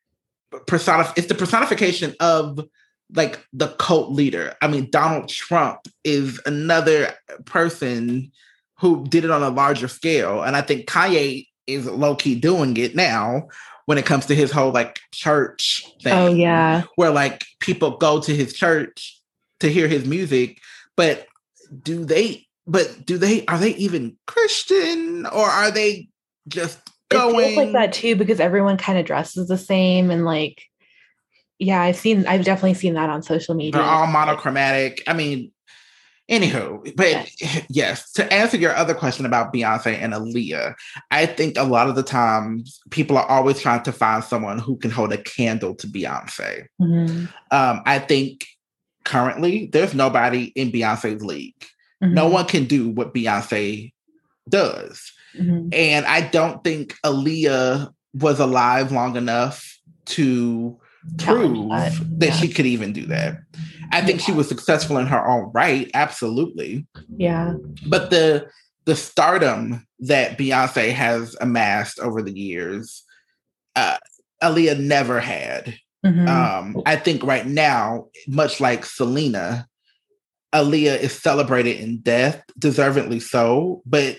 it's the personification of like the cult leader. I mean, Donald Trump is another person who did it on a larger scale. And I think Kanye is low-key doing it now when it comes to his whole like church thing. Oh yeah. Where like people go to his church to hear his music, but are they even Christian, or are they just going? It feels like that too, because everyone kind of dresses the same, and like, yeah, I've definitely seen that on social media. They're all monochromatic. I mean, anywho, but yes, to answer your other question about Beyonce and Aaliyah, I think a lot of the times people are always trying to find someone who can hold a candle to Beyonce. Mm-hmm. I think currently there's nobody in Beyonce's league. Mm-hmm. No one can do what Beyonce does. Mm-hmm. And I don't think Aaliyah was alive long enough to prove that she could even do that. I think she was successful in her own right, absolutely. Yeah. But the stardom that Beyonce has amassed over the years, Aaliyah never had. Mm-hmm. I think right now, much like Selena, Aaliyah is celebrated in death, deservedly so. But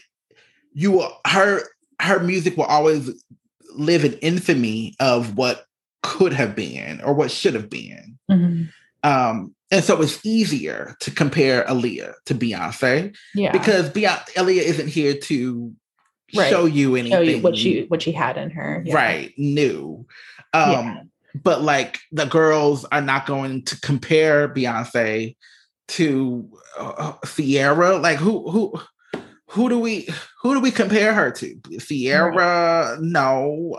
her music will always live in infamy of what could have been or what should have been. Mm-hmm. And so it's easier to compare Aaliyah to Beyonce, because Aaliyah isn't here to show you anything, what she had in her, right? New, but like the girls are not going to compare Beyonce to Sierra. Like who do we compare her to? Sierra? Right. No.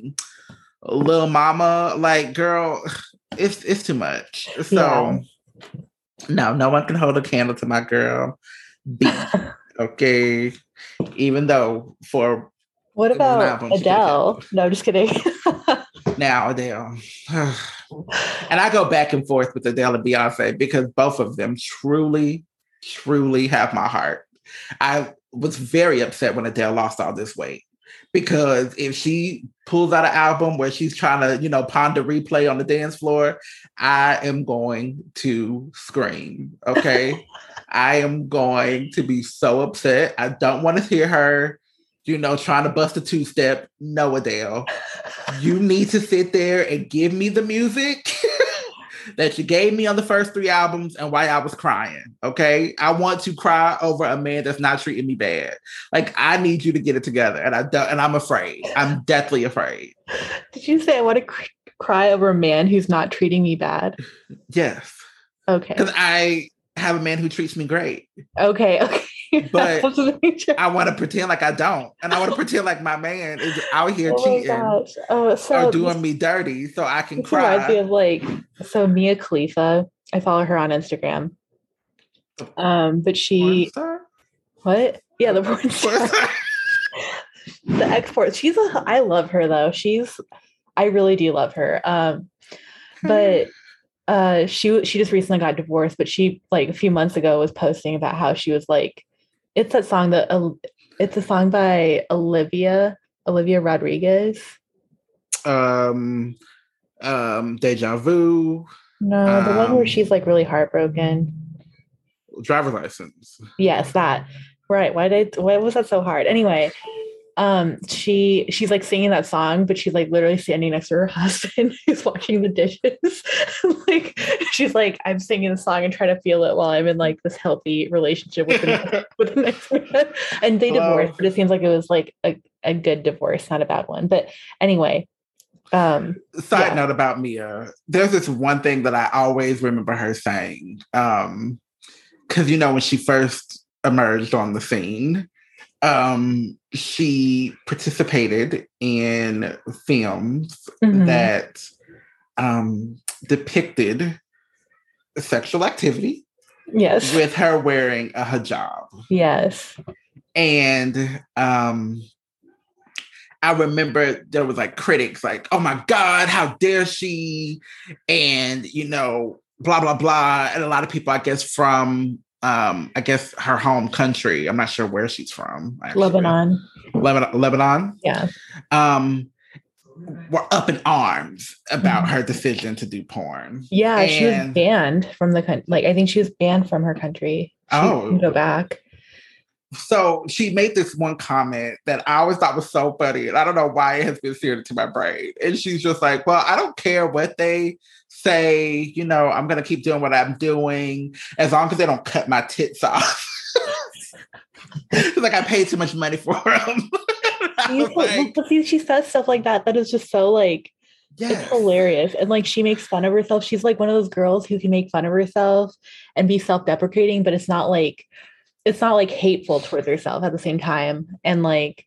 Lil Mama, like, girl, it's too much. So no one can hold a candle to my girl B. Okay. Even though what about Adele? No, I'm just kidding. Now Adele. And I go back and forth with Adele and Beyonce because both of them truly, truly have my heart. I was very upset when Adele lost all this weight. Because if she pulls out an album where she's trying to, ponder replay on the dance floor, I am going to scream. Okay. I am going to be so upset. I don't want to hear her, trying to bust a two-step. No, Adele. You need to sit there and give me the music that you gave me on the first 3 albums and why I was crying. Okay. I want to cry over a man that's not treating me bad. Like, I need you to get it together. And I'm afraid. I'm deathly afraid. Did you say I want to cry over a man who's not treating me bad? Yes. Okay. Because I have a man who treats me great. Okay. But I want to pretend like I don't. And I want to pretend like my man is out here cheating or doing me dirty so I can cry. Reminds me of Mia Khalifa. I follow her on Instagram. But she... What? Yeah, the porn star. The export. I love her though. I really do love her. But she just recently got divorced, but she like a few months ago was posting about how she was like, it's a song by Olivia Rodriguez. Deja Vu. No, the one where she's like really heartbroken. driver's license. Yes, that. Right. Why was that so hard? Anyway, she's like singing that song, but she's like literally standing next to her husband who's washing the dishes. Like she's like, I'm singing the song and trying to feel it while I'm in like this healthy relationship with the next man. And they divorced, but it seems like it was like a good divorce, not a bad one. But anyway. Side note about Mia, there's this one thing that I always remember her saying. Because when she first emerged on the scene, she participated in films that depicted sexual activity. Yes. With her wearing a hijab. Yes. And I remember there was like critics like, oh my God, how dare she? And, blah, blah, blah. And a lot of people, I guess, from her home country. I'm not sure where she's from. Actually. Lebanon. Yeah. Were up in arms about her decision to do porn. Yeah, she was banned from the country. Like, I think she was banned from her country. She can go back. So she made this one comment that I always thought was so funny, and I don't know why it has been seared into my brain. And she's just like, well, I don't care what they say, I'm going to keep doing what I'm doing as long as they don't cut my tits off. It's like I paid too much money for them. She says stuff like that is just so like, yes. It's hilarious. And like she makes fun of herself. She's like one of those girls who can make fun of herself and be self-deprecating, but it's not like hateful towards herself at the same time. And like,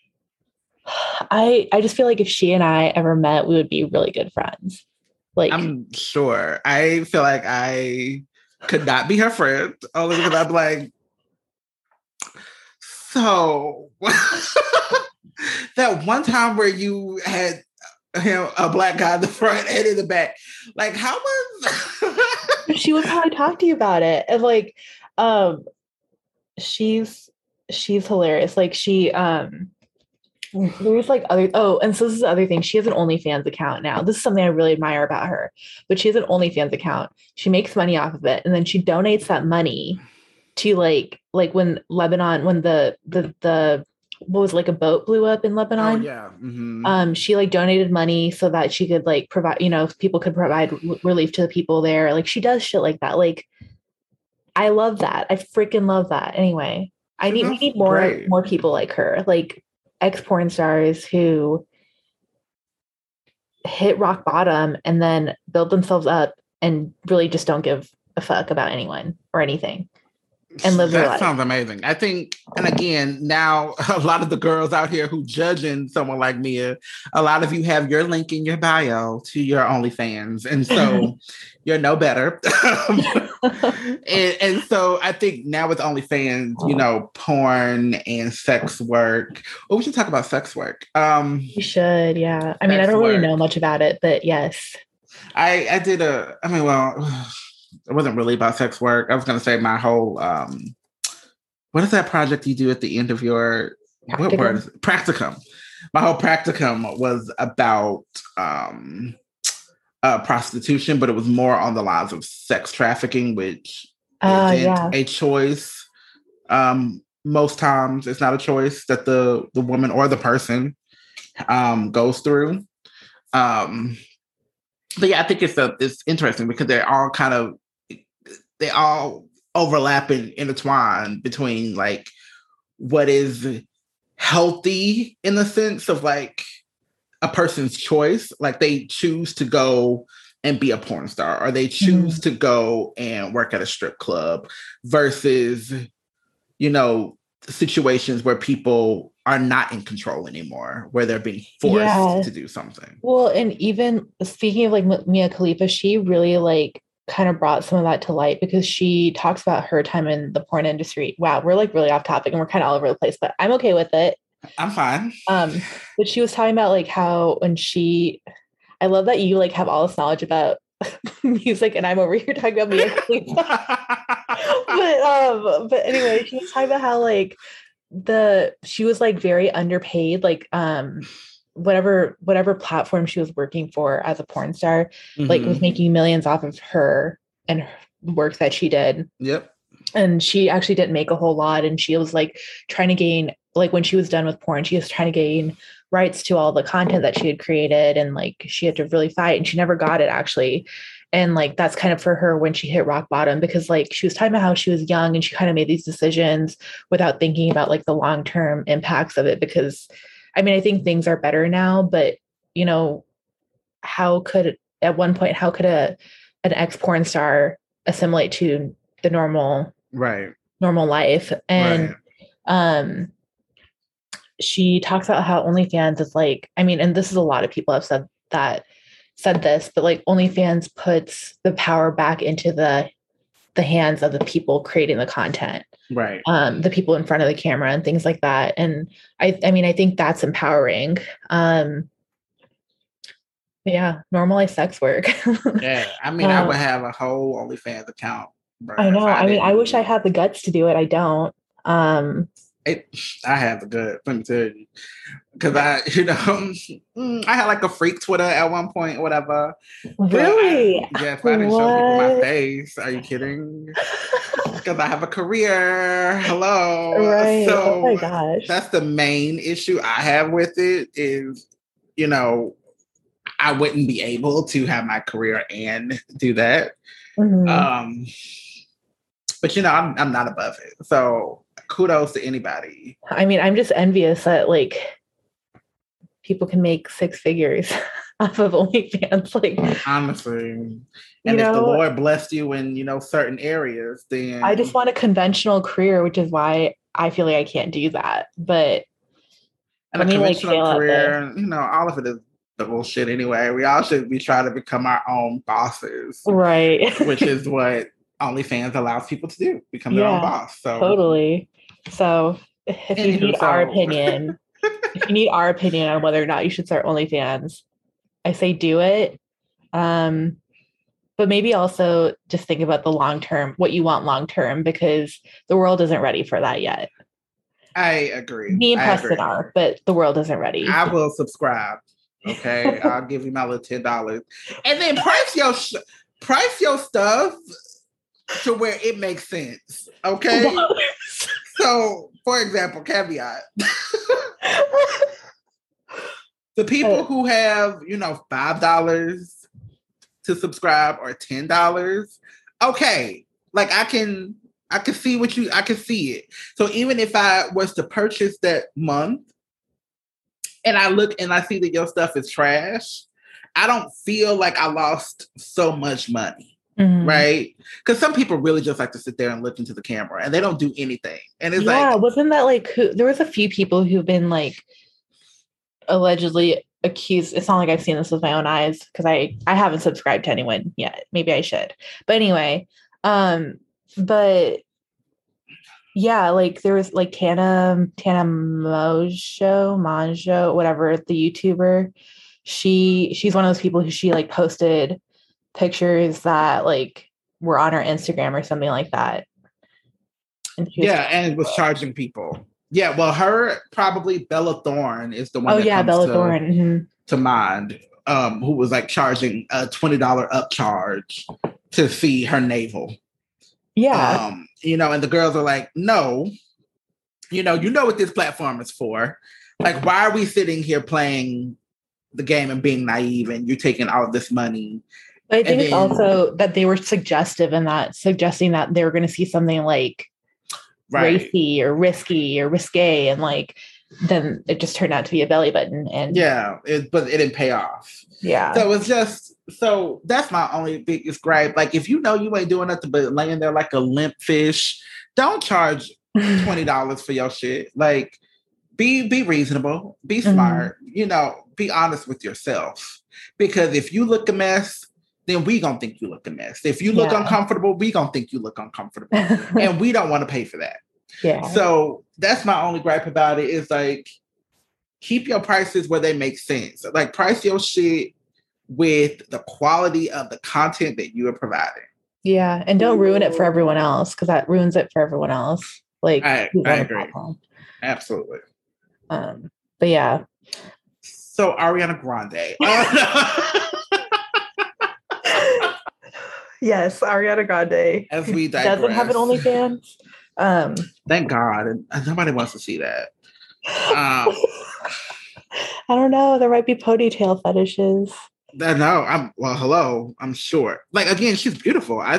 I just feel like if she and I ever met, we would be really good friends. Like, I'm sure. I feel like I could not be her friend only because I'm like, so that one time where you had a black guy in the front and in the back, like how was she would probably talk to you about it. And like, she's hilarious. Like she, there's like and so this is the other thing. She has an OnlyFans account now. This is something I really admire about her, but she has an OnlyFans account. She makes money off of it. And then she donates that money to like when Lebanon, when the what was like a boat blew up in Lebanon. Oh, yeah. Mm-hmm. She like donated money so that she could like provide, people could provide relief to the people there. Like she does shit like that. Like, I love that. I freaking love that. Anyway, we need more people like her, like ex-porn stars who hit rock bottom and then build themselves up and really just don't give a fuck about anyone or anything and live their life. That sounds amazing. I think, and again, now a lot of the girls out here who judging someone like Mia, a lot of you have your link in your bio to your OnlyFans. And so you're no better. and so I think now with OnlyFans, porn and sex work. Oh, we should talk about sex work. We should, yeah. I mean, I don't really know much about it, but yes. I did it wasn't really about sex work. I was going to say my whole, what is that project you do at the end of your, practicum? What word is it? Practicum. My whole practicum was about prostitution, but it was more on the lines of sex trafficking, which isn't a choice. Most times it's not a choice that the woman or the person goes through. But yeah, I think it's interesting because they all overlap and intertwine between like what is healthy in the sense of like a person's choice, like they choose to go and be a porn star or they choose to go and work at a strip club versus, situations where people are not in control anymore, where they're being forced to do something. Well, and even speaking of like Mia Khalifa, she really like kind of brought some of that to light because she talks about her time in the porn industry. Wow, we're like really off topic and we're kind of all over the place, but I'm okay with it. I'm fine. But she was talking about like how when I love that you like have all this knowledge about music and I'm over here talking about Mia Khalifa. But anyway, she was talking about how like she was like very underpaid, like whatever platform she was working for as a porn star, like was making millions off of her and her work that she did. Yep. And she actually didn't make a whole lot. And she was like trying to gain, like when she was done with porn, she was trying to gain rights to all the content that she had created. And like she had to really fight and she never got it actually. And like that's kind of for her when she hit rock bottom, because like she was talking about how she was young and she kind of made these decisions without thinking about like the long-term impacts of it. Because I mean, I think things are better now, but you know, how could at one point, how could an ex porn star assimilate to the normal life? And Right. she talks about how OnlyFans is like, I mean, and this is a lot of people have said this, but like OnlyFans puts the power back into the hands of the people creating the content. Right. The people in front of the camera and things like that. And I mean, I think that's empowering. Yeah, normalize sex work. Yeah. I mean, I would have a whole OnlyFans account. Bro, I know. if I mean, I wish I didn't. had the guts to do it. I don't. I have the good. Let me tell you, because I had like a freak Twitter at one point, whatever. Really? Yes, I didn't show people my What? face. Are you kidding? Because I have a career. Hello. Right. Oh my So gosh. that's the main issue I have with it is, you know, I wouldn't be able to have my career and do that. Mhm. But I'm not above it. So kudos to anybody. I mean, I'm just envious that like people can make six figures off of OnlyFans. Like, Honestly. you And if the know, Lord blessed you in, certain areas, I just then want a conventional career, which is why I feel like I can't do that. But and a let me like conventional fail at this. career, all of it is the bullshit anyway. We all should be trying to become our own bosses, Right. which is what OnlyFans allows people to do, become their own Yeah, boss. So totally. So if you anywho, need our so opinion, if you need our opinion on whether or not you should start OnlyFans, I say do it. Um, but maybe also just think about the long term, what you want long term, because the world isn't ready for that yet. I agree. Me and I Preston agree. are, but the world isn't ready. I will subscribe. Okay. I'll give you my little $10. And then price your stuff to where it makes sense. Okay. So, for example, caveat. The people who have, $5 to subscribe or $10, okay. Like I can see I can see it. So even if I was to purchase that month and I look and I see that your stuff is trash, I don't feel like I lost so much money. Mm-hmm. Right? Because some people really just like to sit there and look into the camera and they don't do anything. And it's like, wasn't that like there was a few people who've been like allegedly accused. It's not like I've seen this with my own eyes because I haven't subscribed to anyone yet. Maybe I should. But anyway, but yeah, like there was like Tana Monjo, whatever, the YouTuber. She's one of those people who she like posted pictures that like were on her Instagram or something like that. And and was charging people. Yeah, well, her probably Bella Thorne is the one that comes Bella Thorne. to mind, who was like charging a $20 upcharge to see her navel. Yeah. And the girls are like, no, you know what this platform is for. Like, why are we sitting here playing the game and being naive and you're taking all of this money? But I think it's also that they were suggesting that they were going to see something like racy or risky or risque, and like then it just turned out to be a belly button. And but it didn't pay off. So it's just that's my only biggest gripe. Like if you ain't doing nothing but laying there like a limp fish, don't charge $20 for your shit. Like be reasonable, be smart, be honest with yourself. Because if you look a mess, then we gonna think you look a mess. If you look uncomfortable, we gonna think you look uncomfortable. And we don't want to pay for that. Yeah. So that's my only gripe about it is like, keep your prices where they make sense. Like price your shit with the quality of the content that you are providing. Yeah. And don't ruin it for everyone else, because that ruins it for everyone else. Like I agree. Absolutely. But yeah. So Ariana Grande. Yes, Ariana Grande. As we Doesn't have an digress. OnlyFans. Thank God. And nobody wants to see that. I don't know. There might be ponytail fetishes. No, hello. I'm sure. Like, again, she's beautiful. I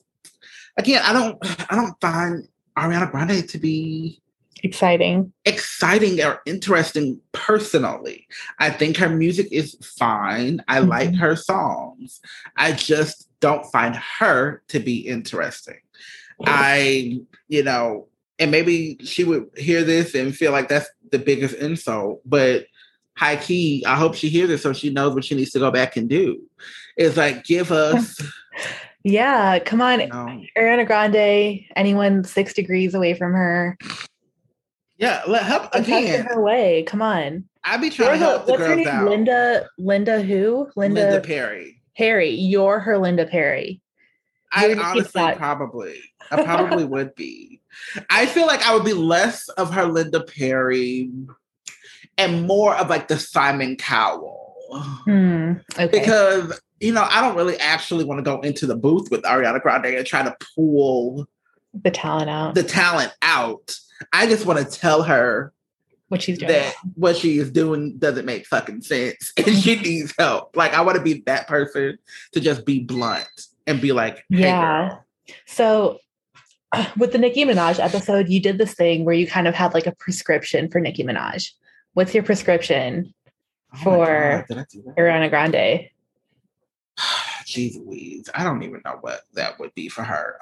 don't find Ariana Grande to be exciting or interesting personally. I think her music is fine. I like her songs. I just don't find her to be interesting. And maybe she would hear this and feel like that's the biggest insult, but high key, I hope she hears it so she knows what she needs to go back and do. It's like, give us. Yeah, come on. Ariana Grande, anyone 6 degrees away from her. Yeah, let help again. Her way. Come on. I'd be trying to help the girls out. Linda who? Linda Perry. Perry. You're her Linda Perry. I honestly probably would be. I feel like I would be less of her Linda Perry and more of like the Simon Cowell. Okay. Because, I don't really actually want to go into the booth with Ariana Grande and try to pull the talent out. I just want to tell her what she's doing. That what she is doing doesn't make fucking sense and she needs help. Like, I want to be that person to just be blunt and be like, hey, girl. So with the Nicki Minaj episode, you did this thing where you kind of had like a prescription for Nicki Minaj. What's your prescription for Ariana Grande? Jeez Louise. I don't even know what that would be for her.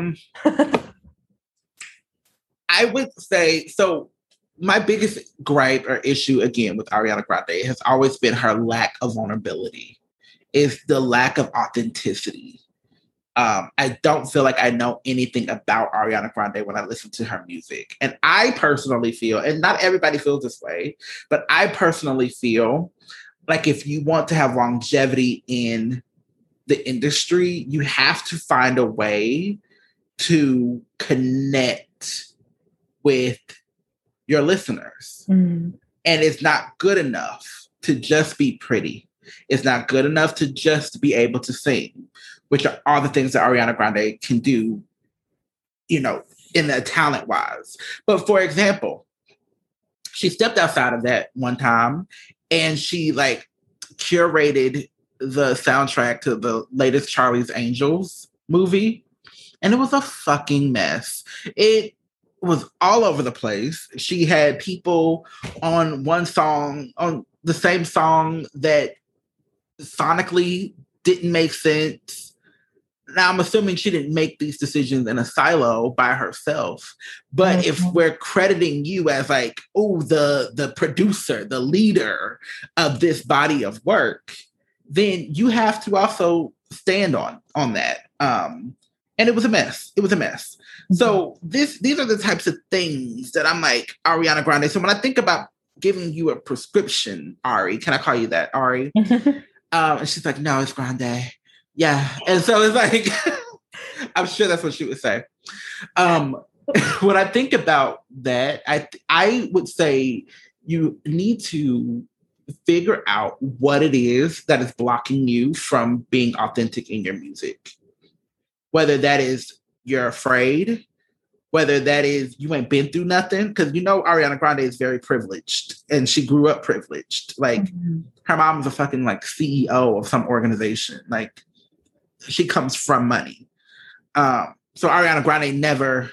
I would say, so my biggest gripe or issue, again, with Ariana Grande has always been her lack of vulnerability. Is the lack of authenticity. I don't feel like I know anything about Ariana Grande when I listen to her music. And I personally feel, and not everybody feels this way, but I personally feel like if you want to have longevity in the industry, you have to find a way to connect with your listeners. And it's not good enough to just be pretty. It's not good enough to just be able to sing, which are all the things that Ariana Grande can do, in the talent wise. But for example, she stepped outside of that one time and she like curated the soundtrack to the latest Charlie's Angels movie. And it was a fucking mess. It was all over the place. She had people on one song, on the same song that sonically didn't make sense. Now, I'm assuming she didn't make these decisions in a silo by herself. But if we're crediting you as like, the producer, the leader of this body of work, then you have to also stand on that. And it was a mess. So these are the types of things that I'm like, Ariana Grande. So when I think about giving you a prescription, Ari, can I call you that, Ari? And she's like, no, it's Grande. Yeah. And so it's like, I'm sure that's what she would say. When I think about that, I would say you need to figure out what it is that is blocking you from being authentic in your music. Whether that is you're afraid, whether that is you ain't been through nothing, because Ariana Grande is very privileged and she grew up privileged. Like her mom's a fucking like CEO of some organization. Like she comes from money. So Ariana Grande never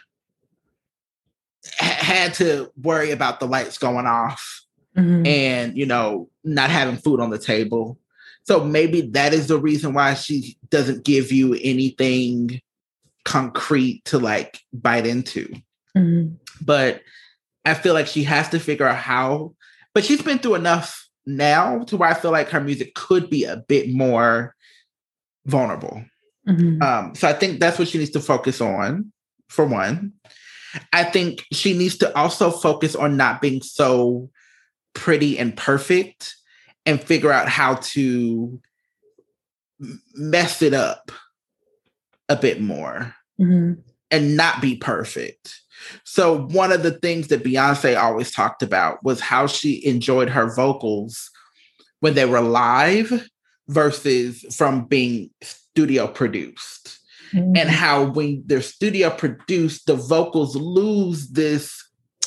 had to worry about the lights going off and, not having food on the table. So maybe that is the reason why she doesn't give you anything concrete to like bite into. But I feel like she has to figure out how, but she's been through enough now to where I feel like her music could be a bit more vulnerable. So I think that's what she needs to focus on, for one. I think she needs to also focus on not being so pretty and perfect and figure out how to mess it up a bit more and not be perfect. So one of the things that Beyonce always talked about was how she enjoyed her vocals when they were live versus from being studio produced. and how when they're studio produced, the vocals lose this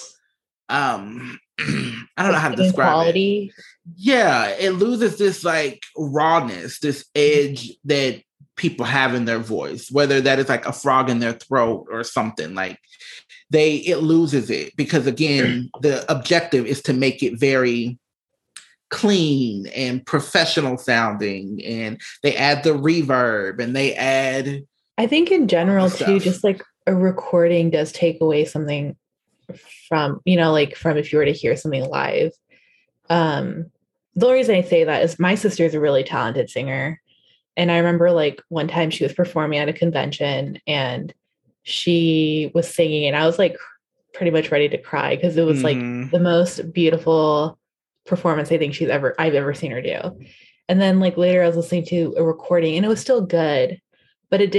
I don't know how to describe it. Yeah, it loses this like rawness, this edge that people have in their voice, whether that is like a frog in their throat or something. Like it loses it because again, the objective is to make it very clean and professional sounding, and they add the reverb and they add. I think in general too, just like a recording does take away something from, like from if you were to hear something live. The only reason I say that is my sister is a really talented singer. And I remember like one time she was performing at a convention and she was singing and I was like pretty much ready to cry because it was like the most beautiful performance I think I've ever seen her do. And then like later I was listening to a recording and it was still good, but it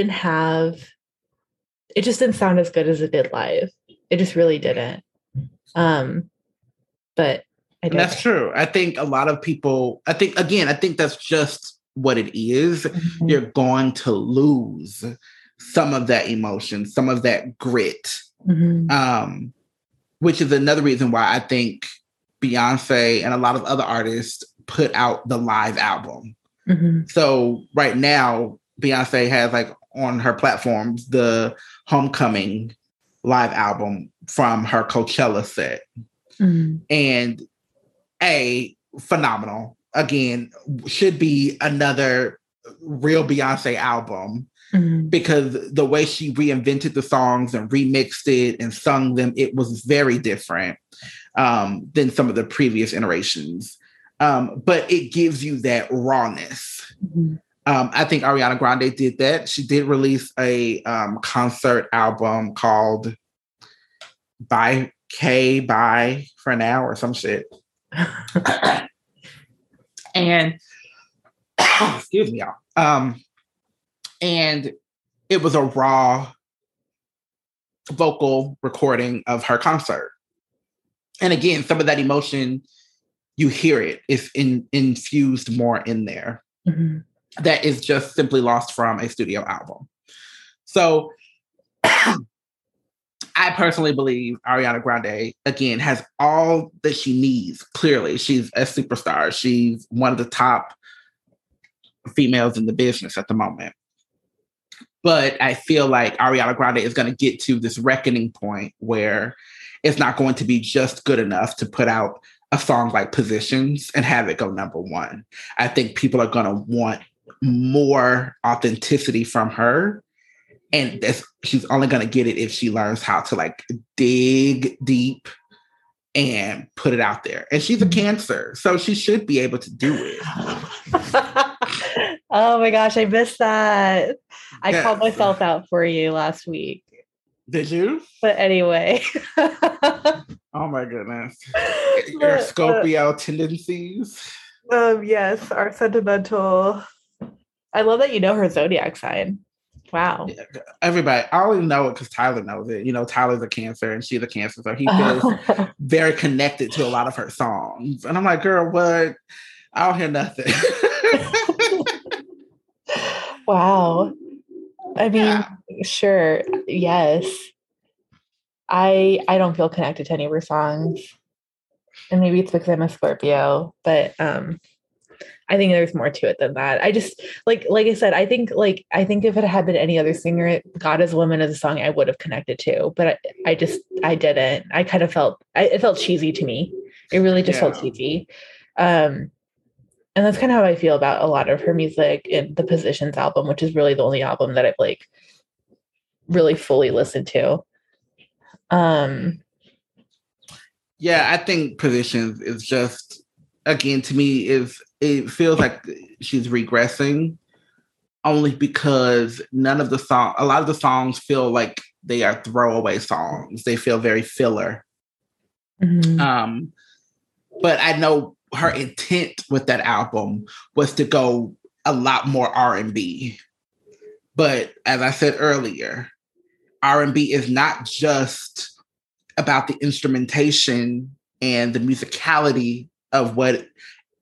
just didn't sound as good as it did live. It just really didn't. But that's true. I think a lot of people, I think that's just what it is. Mm-hmm. You're going to lose some of that emotion, some of that grit, which is another reason why I think Beyonce and a lot of other artists put out the live album. Mm-hmm. So right now, Beyonce has like on her platforms, the Homecoming live album from her Coachella set. Mm-hmm. And phenomenal. Again, should be another real Beyonce album because the way she reinvented the songs and remixed it and sung them, it was very different than some of the previous iterations. But it gives you that rawness. Mm-hmm. I think Ariana Grande did that. She did release a concert album called Bye for Now or some shit. And excuse me, y'all. And it was a raw vocal recording of her concert. And again, some of that emotion, you hear it, is infused more in there. Mm-hmm. That is just simply lost from a studio album. So I personally believe Ariana Grande, again, has all that she needs. Clearly, she's a superstar. She's one of the top females in the business at the moment. But I feel like Ariana Grande is going to get to this reckoning point where it's not going to be just good enough to put out a song like Positions and have it go number one. I think people are going to want more authenticity from her. And she's only going to get it if she learns how to like dig deep and put it out there. And she's a Cancer, so she should be able to do it. Oh my gosh, I missed that. I called myself out for you last week. Did you? But anyway. Oh my goodness. Your Scorpio tendencies. Yes, our sentimental. I love that you know her zodiac sign. Wow. Yeah, everybody, I only know it because Tyler knows it. You know, Tyler's a Cancer and she's a Cancer, so he feels very connected to a lot of her songs. And I'm like, girl, what? I don't hear nothing. Wow. I mean, sure. Yes. I don't feel connected to any of her songs. And maybe it's because I'm a Scorpio, but I think there's more to it than that. I just like I said, I think if it had been any other singer, God is a Woman is a song I would have connected to, but I didn't. I kind of it felt cheesy to me. It really just felt cheesy. And that's kind of how I feel about a lot of her music in the Positions album, which is really the only album that I've like really fully listened to. Yeah, I think Positions is just, again, to me, it feels like she's regressing only because a lot of the songs feel like they are throwaway songs. They feel very filler. Mm-hmm. But I know her intent with that album was to go a lot more R&B. But as I said earlier, R&B is not just about the instrumentation and the musicality of what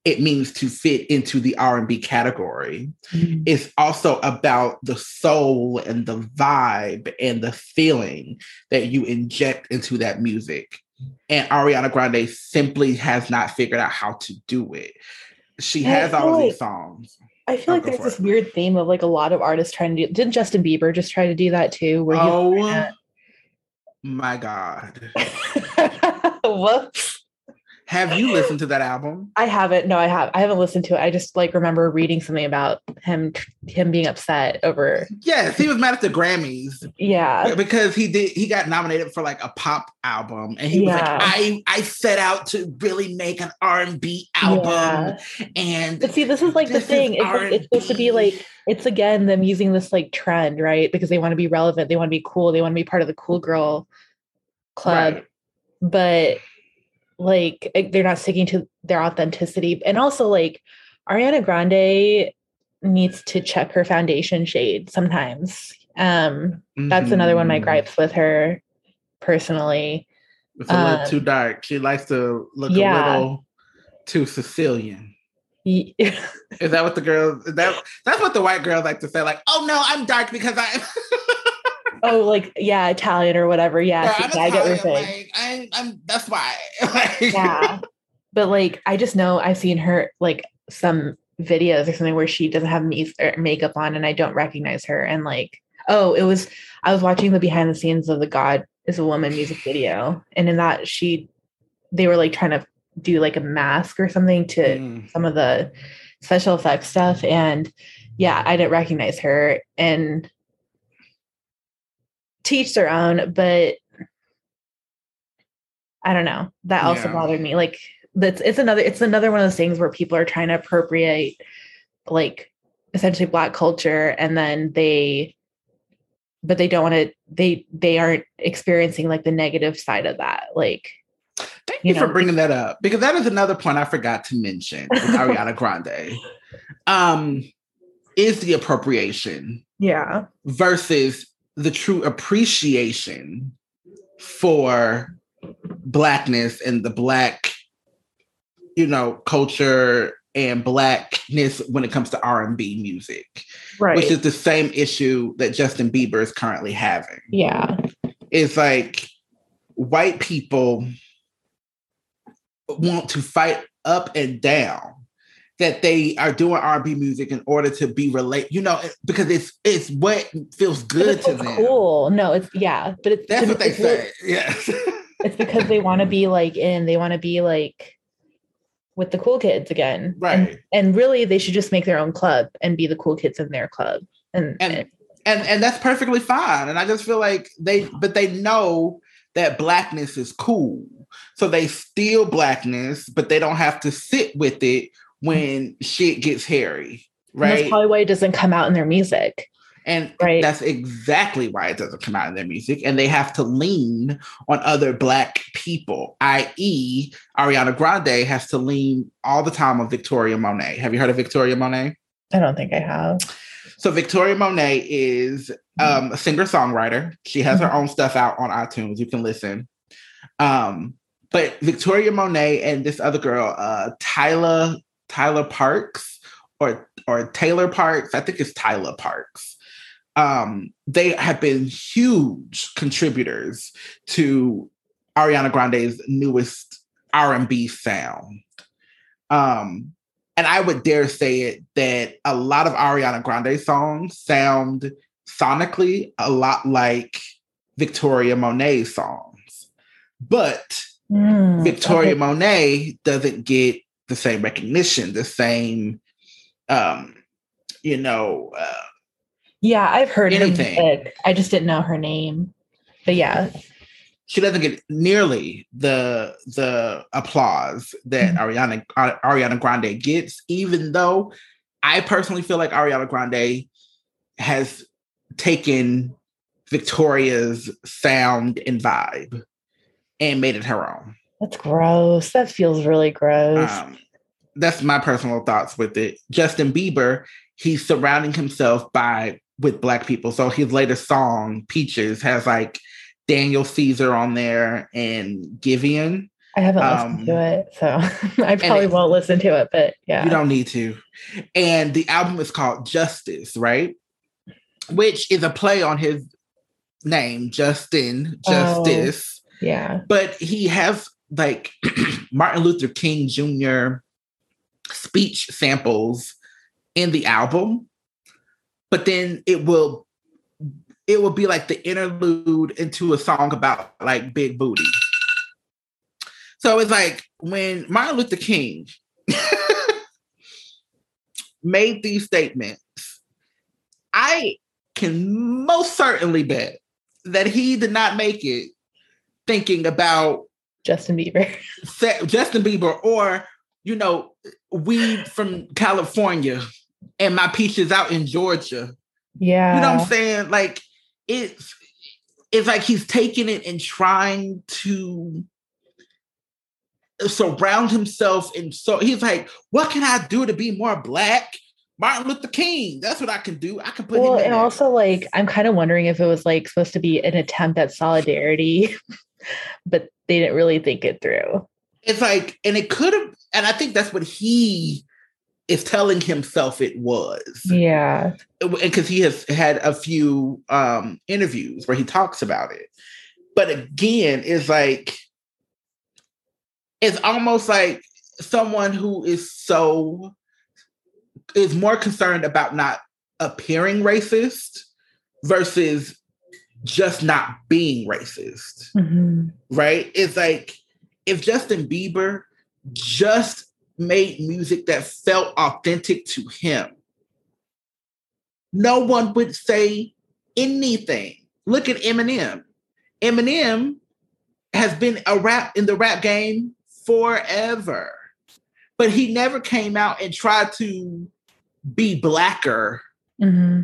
it means to fit into the R&B category. Mm-hmm. It's also about the soul and the vibe and the feeling that you inject into that music. And Ariana Grande simply has not figured out how to do it. She has all of these songs. I feel like there's this weird theme of like a lot of artists trying to do. Didn't Justin Bieber just try to do that too? Where my God. Whoops. Have you listened to that album? I haven't. No, I haven't listened to it. I just like remember reading something about him being upset over. Yes, he was mad at the Grammys. Yeah, because he got nominated for like a pop album, and he was like, I set out to really make an R&B album, and but see, this is like the thing. It's supposed to be like, it's again them using this like trend, right? Because they want to be relevant, they want to be cool, they want to be part of the cool girl club, right. But like they're not sticking to their authenticity. And also like Ariana Grande needs to check her foundation shade sometimes. That's another one of my gripes with her personally. It's a little too dark. She likes to look a little too Sicilian. Is that what the girls that's what the white girls like to say, like, oh no, I'm dark because I'm oh, like, yeah, Italian or whatever. Yeah, I get what you're saying. Like, I'm that's why. Yeah. But like, I just know I've seen her like some videos or something where she doesn't have makeup on and I don't recognize her. And like, I was watching the behind the scenes of the God is a Woman music video. And in that they were like trying to do like a mask or something to some of the special effects stuff. And yeah, I didn't recognize her. And teach their own, but I don't know. That also bothered me. Like it's another one of those things where people are trying to appropriate like essentially Black culture, and then they don't want to. They aren't experiencing like the negative side of that. Like, thank you for bringing that up, because that is another point I forgot to mention with Ariana Grande. Is the appropriation, versus the true appreciation for Blackness and the Black, culture and Blackness when it comes to R&B music, right? Which is the same issue that Justin Bieber is currently having. Yeah. It's like white people want to fight up and down that they are doing R&B music in order to be because it's what feels good to them. Cool. No, it's but it's that's what they say. Yes. It's because they want to be like they want to be like with the cool kids again. Right. And really they should just make their own club and be the cool kids in their club. And that's perfectly fine. And I just feel like they know that Blackness is cool. So they steal Blackness, but they don't have to sit with it when shit gets hairy, right? And that's probably why it doesn't come out in their music. And that's exactly why it doesn't come out in their music. And they have to lean on other Black people, i.e. Ariana Grande has to lean all the time on Victoria Monet. Have you heard of Victoria Monet? I don't think I have. So Victoria Monet is a singer-songwriter. She has her own stuff out on iTunes. You can listen. But Victoria Monet and this other girl, Tyler Parks or Taylor Parks. I think it's Tyler Parks. They have been huge contributors to Ariana Grande's newest R&B sound. And I would dare say it that a lot of Ariana Grande songs sound sonically a lot like Victoria Monet songs. But Victoria Monet doesn't get the same recognition, the same, yeah, I've heard anything. Her music. I just didn't know her name. But yeah. She doesn't get nearly the applause that Ariana Grande gets, even though I personally feel like Ariana Grande has taken Victoria's sound and vibe and made it her own. That's gross. That feels really gross. That's my personal thoughts with it. Justin Bieber, he's surrounding himself with Black people. So his latest song, Peaches, has like Daniel Caesar on there and Giveon. I haven't listened to it, so I probably won't listen to it, but yeah. You don't need to. And the album is called Justice, right? Which is a play on his name, Justin Justice. Oh, yeah. But he has like Martin Luther King Jr. speech samples in the album. But then it will be like the interlude into a song about like big booty. So it's like when Martin Luther King made these statements, I can most certainly bet that he did not make it thinking about Justin Bieber or, you know, weed from California and my peaches out in Georgia. Yeah. You know what I'm saying? Like it's like he's taking it and trying to surround himself. And so he's like, what can I do to be more Black? Martin Luther King. That's what I can do. I can put him in and there. Also, like, I'm kind of wondering if it was like supposed to be an attempt at solidarity, but they didn't really think it through. It's like, and it could have, and I think that's what he is telling himself it was. Yeah. Because he has had a few interviews where he talks about it. But again, it's like, it's almost like someone who is more concerned about not appearing racist versus just not being racist. Mm-hmm. Right? It's like if Justin Bieber just made music that felt authentic to him, no one would say anything. Look at Eminem. Eminem has been in the rap game forever, but he never came out and tried to be Blacker. Mm-hmm.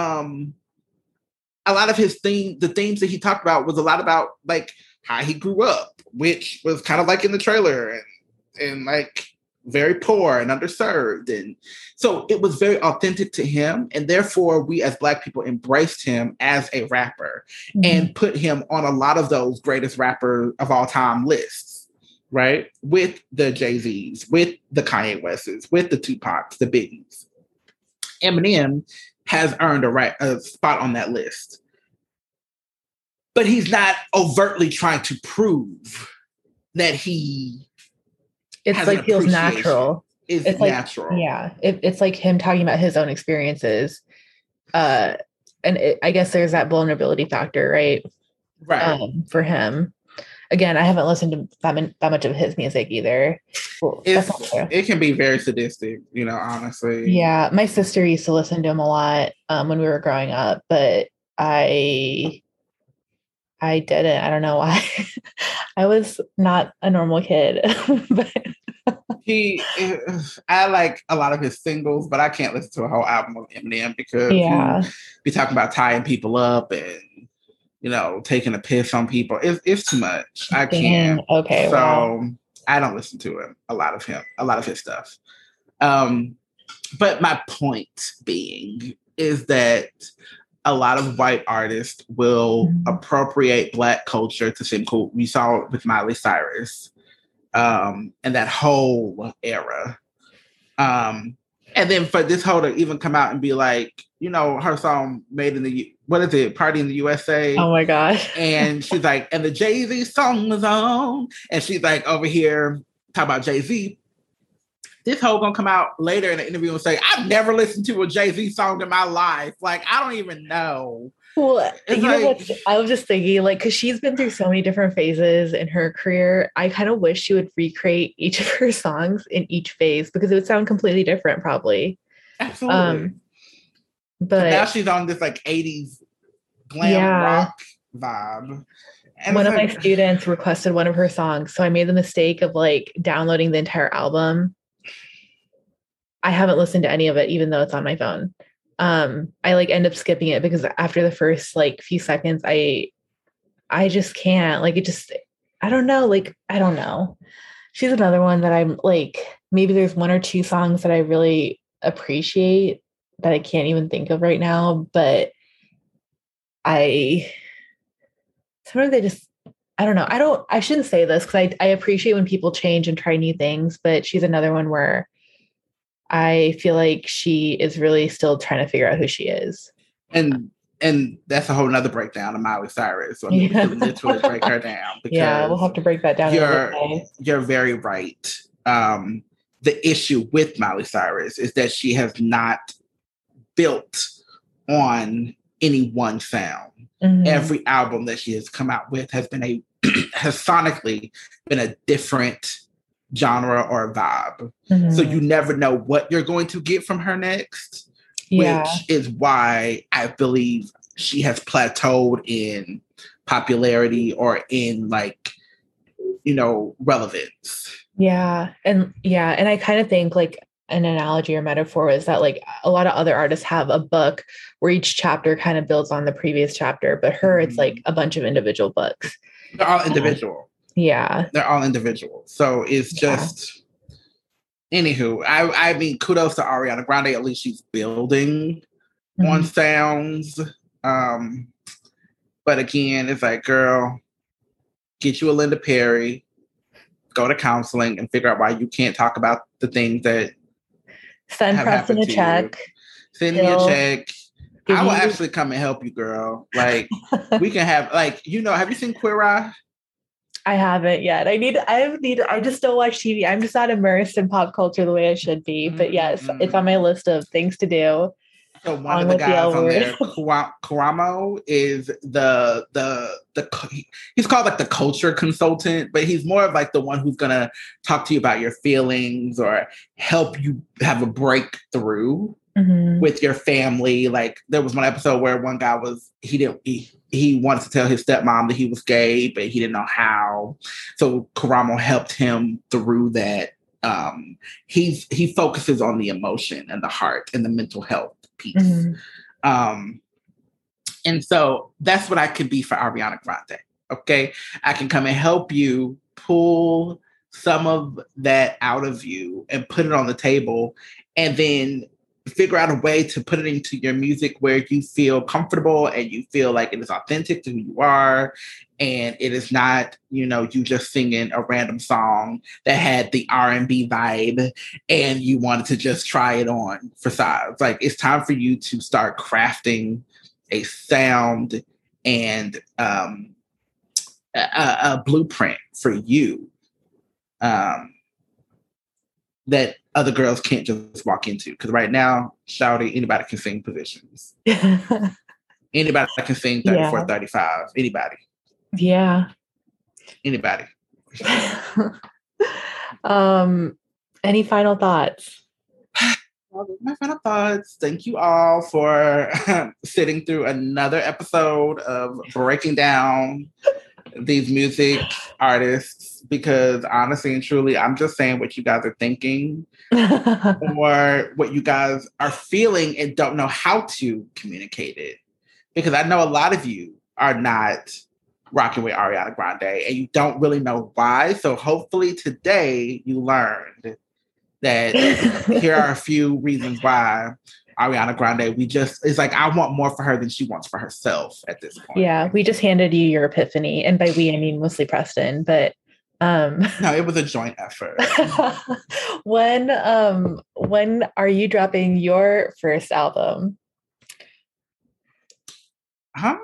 A lot of the themes that he talked about was a lot about like how he grew up, which was kind of like in the trailer and like very poor and underserved. And so it was very authentic to him. And therefore we as Black people embraced him as a rapper and put him on a lot of those greatest rapper of all time lists, right? With the Jay-Z's, with the Kanye West's, with the Tupacs, the Biggies. Eminem has earned a spot on that list. But he's not overtly trying to prove that he it's like feels natural. It's like, natural. Yeah. It's like him talking about his own experiences. And I guess there's that vulnerability factor, right? Right. For him. Again, I haven't listened to that much of his music either. Well, it can be very sadistic, you know, honestly. Yeah. My sister used to listen to him a lot when we were growing up, but I didn't. I don't know why. I was not a normal kid. But I like a lot of his singles, but I can't listen to a whole album of Eminem because he be talking about tying people up and, you know, taking a piss on people. It's too much. I can't. Okay. So wow. I don't listen to him. A lot of his stuff. But my point being is that a lot of white artists will appropriate Black culture to seem cool. We saw it with Miley Cyrus and that whole era. And then for this whole to even come out and be like, you know, her song made in Party in the USA. Oh my gosh. And she's like, and the Jay-Z song was on. And she's like over here talking about Jay-Z. This hoe gonna come out later in the interview and say, I've never listened to a Jay-Z song in my life. Like, I don't even know. Well, you know what? I was just thinking, like, because she's been through so many different phases in her career, I kind of wish she would recreate each of her songs in each phase because it would sound completely different, probably. Absolutely. But now she's on this like 80s glam rock vibe. And one of my students requested one of her songs, so I made the mistake of like downloading the entire album. I haven't listened to any of it, even though it's on my phone. I like end up skipping it because after the first like few seconds, I just can't. Like it just, I don't know. Like, I don't know. She's another one that I'm like, maybe there's one or two songs that I really appreciate that I can't even think of right now. But sometimes I I don't know. I shouldn't say this because I appreciate when people change and try new things, but she's another one where I feel like she is really still trying to figure out who she is. And that's a whole nother breakdown of Miley Cyrus. So I mean, we can literally break her down because yeah, we'll have to break that down. You're very right. The issue with Miley Cyrus is that she has not built on any one sound. Mm-hmm. Every album that she has come out with has been has sonically been a different genre or vibe. Mm-hmm. So you never know what you're going to get from her next, which is why I believe she has plateaued in popularity or in relevance. Yeah. And I kind of think like an analogy or metaphor is that like a lot of other artists have a book where each chapter kind of builds on the previous chapter, but her, it's like a bunch of individual books. They're all individual. Yeah. They're all individual. So it's just, anywho, I mean, kudos to Ariana Grande. At least she's building on sounds. But again, it's like, girl, get you a Linda Perry, go to counseling and figure out why you can't talk about the things that send Preston a check. Send me a check. I will actually come and help you, girl. Like, we can have, have you seen Queer Eye? I haven't yet. I just don't watch TV. I'm just not immersed in pop culture the way I should be. But yes, it's on my list of things to do. So one of the guys on there, Karamo, is he's called like the culture consultant, but he's more of like the one who's gonna talk to you about your feelings or help you have a breakthrough with your family. Like there was one episode where one guy he wanted to tell his stepmom that he was gay, but he didn't know how. So Karamo helped him through that. He focuses on the emotion and the heart and the mental health piece. And so that's what I could be for Ariana Grande. Okay. I can come and help you pull some of that out of you and put it on the table and then figure out a way to put it into your music where you feel comfortable and you feel like it is authentic to who you are. And it is not, you just singing a random song that had the R&B vibe and you wanted to just try it on for size. Like it's time for you to start crafting a sound and a blueprint for you that other girls can't just walk into. Because right now, shouty, anybody can sing positions. Anybody can sing 34, 35. Anybody. Yeah. Anybody. Any final thoughts? My final thoughts. Thank you all for sitting through another episode of breaking down these music artists, because honestly and truly, I'm just saying what you guys are thinking or what you guys are feeling and don't know how to communicate it. Because I know a lot of you are not rocking with Ariana Grande and you don't really know why. So hopefully today you learned that here are a few reasons why Ariana Grande, it's like I want more for her than she wants for herself at this point. Yeah, we just handed you your epiphany. And by we, I mean mostly Preston, but no, it was a joint effort. When are you dropping your first album? Huh?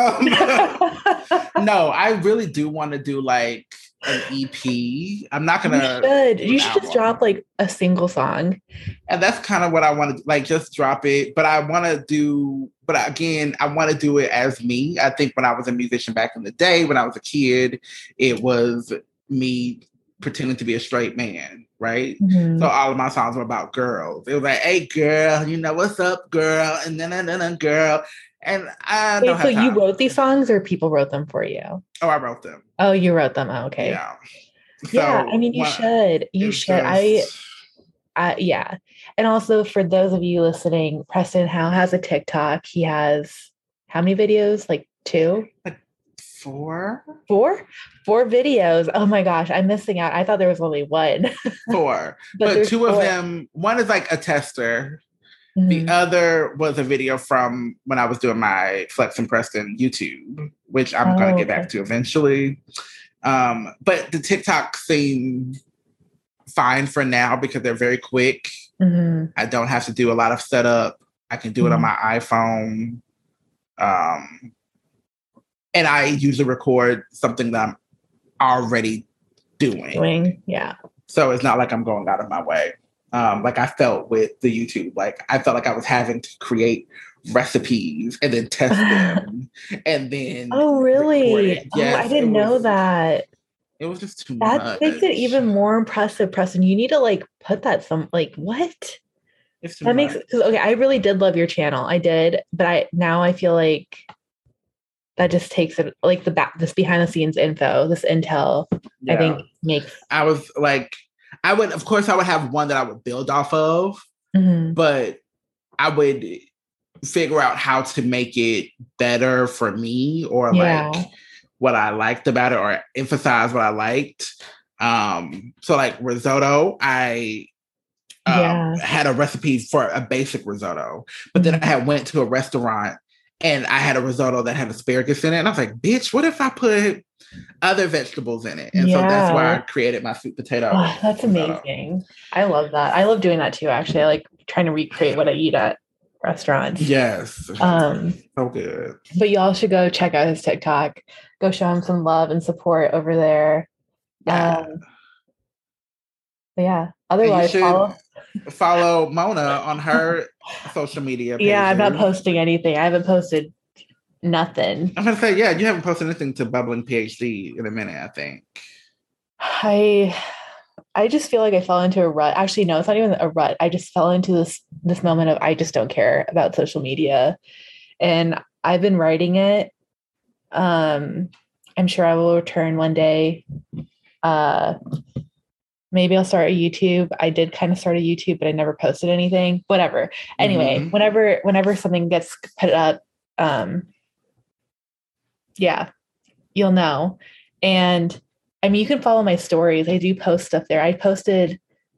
No, I really do want to do like an EP. I'm not gonna. You should just drop like a single song. And that's kind of what I want to like. Just drop it. But I want to do. But again, I want to do it as me. I think when I was a musician back in the day, when I was a kid, it was me pretending to be a straight man, right? Mm-hmm. So all of my songs were about girls. It was like, "Hey, girl, what's up, girl?" And then girl. And I don't have time. You wrote these songs or people wrote them for you? Oh, I wrote them. Oh, you wrote them. Oh, okay. Yeah. Yeah. I mean, you should. You should. Yeah. And also for those of you listening, Preston Howe has a TikTok. He has how many videos? Like 2? Like 4? 4 videos. Oh my gosh. I'm missing out. I thought there was only 1. 4. but 2 of them, one is like a tester. The other was a video from when I was doing my Flex and Preston YouTube, which I'm going to get back to eventually. But the TikTok seem fine for now because they're very quick. I don't have to do a lot of setup. I can do it on my iPhone. And I usually record something that I'm already doing. Yeah. So it's not like I'm going out of my way. Like I felt with the YouTube, like I felt like I was having to create recipes and then test them and then really? Yes, I didn't know that. It was just too much. That makes it even more impressive, Preston. You need to like put that what? It's too that much. Makes because okay, I really did love your channel. I did, but I feel like that just takes it like this behind the scenes info, this intel. Yeah. I think makes. I was like, I would have one that I would build off of, but I would figure out how to make it better for me or like what I liked about it or emphasize what I liked. So like risotto, I had a recipe for a basic risotto, but then I had went to a restaurant and I had a risotto that had asparagus in it. And I was like, bitch, what if I put other vegetables in it? And so that's why I created my sweet potato. Oh, that's amazing. I love that. I love doing that too, actually. I like trying to recreate what I eat at restaurants. Yes. So good. But y'all should go check out his TikTok. Go show him some love and support over there. Otherwise, follow Mona on her social media pages. Yeah, I'm not posting anything. I haven't posted nothing. I'm gonna say, you haven't posted anything to Bubbling PhD in a minute, I think. I just feel like I fell into a rut. Actually, no, it's not even a rut. I just fell into this moment of I just don't care about social media. And I've been writing it. I'm sure I will return one day. Maybe I'll start a YouTube. I did kind of start a YouTube, but I never posted anything. Whatever. Anyway, whenever something gets put up, you'll know. And I mean, you can follow my stories. I do post stuff there. I posted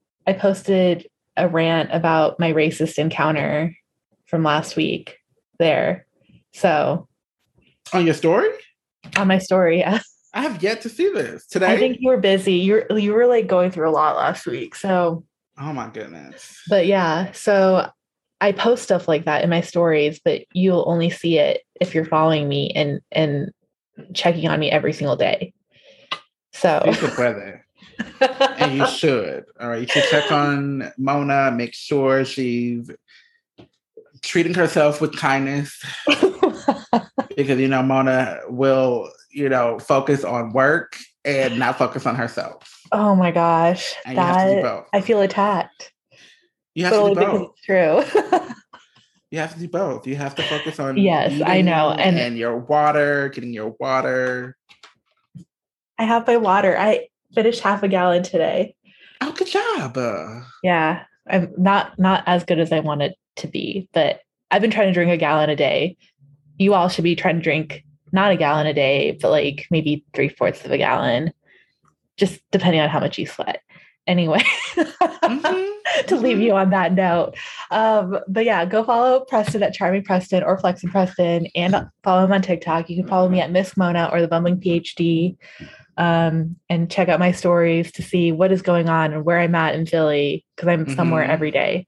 a rant about my racist encounter from last week there. So on your story? On my story, yeah. I have yet to see this today. I think you were busy. You were like going through a lot last week. So oh my goodness. But yeah, so I post stuff like that in my stories, but you'll only see it if you're following me and checking on me every single day. So and you should. All right. You should check on Mona, make sure she's treating herself with kindness. Because Mona will, focus on work and not focus on herself. Oh my gosh. And you have to do both. I feel attacked. You have to do both. It's true. You have to do both. You have to focus on I know. And your water, getting your water. I have my water. I finished half a gallon today. Oh, good job. Yeah. I'm not as good as I want it to be, but I've been trying to drink a gallon a day. You all should be trying to drink not a gallon a day, but like maybe 3/4 of a gallon, just depending on how much you sweat. Anyway, to leave you on that note. But yeah, go follow Preston at Charming Preston or Flexing Preston and follow him on TikTok. You can follow me at Miss Mona or the Bumbling PhD. And check out my stories to see what is going on and where I'm at in Philly, because I'm somewhere every day.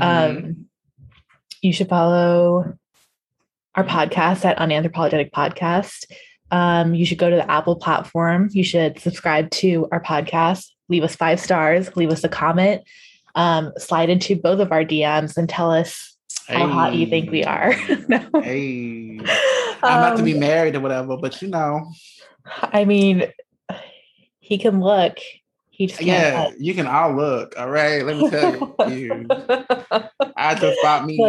You should follow our podcast at Unanthropologetic Podcast. You should go to the Apple platform. You should subscribe to our podcast, leave us 5 stars, leave us a comment, slide into both of our DMs and tell us how hot you think we are. I'm about to be married or whatever, but I mean, he can look. He just can't. You can all look. All right, let me tell you. I just bought me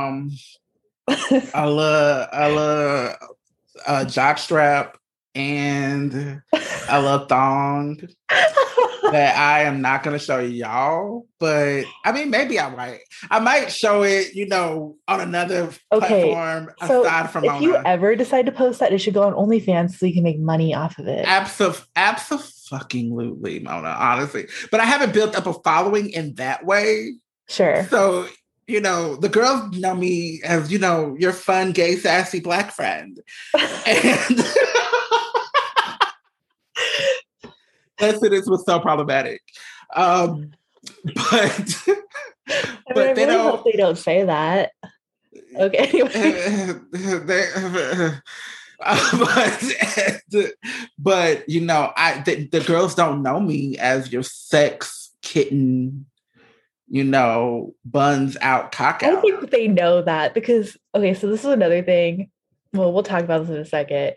I love jockstrap and I love thong that I am not going to show y'all, but I mean, maybe I might show it, on another platform aside from if you ever decide to post that, it should go on OnlyFans so you can make money off of it. Absolutely, Mona, honestly. But I haven't built up a following in that way. Sure. So You know, the girls know me as, you know, your fun, gay, sassy Black friend. And this was so problematic. But they don't. Hope they don't say that. Okay. Anyway. But you know, the girls don't know me as your sex kitten, you know, buns out, cock out. I think they know that because, okay, so this is another thing. Well, we'll talk about this in a second.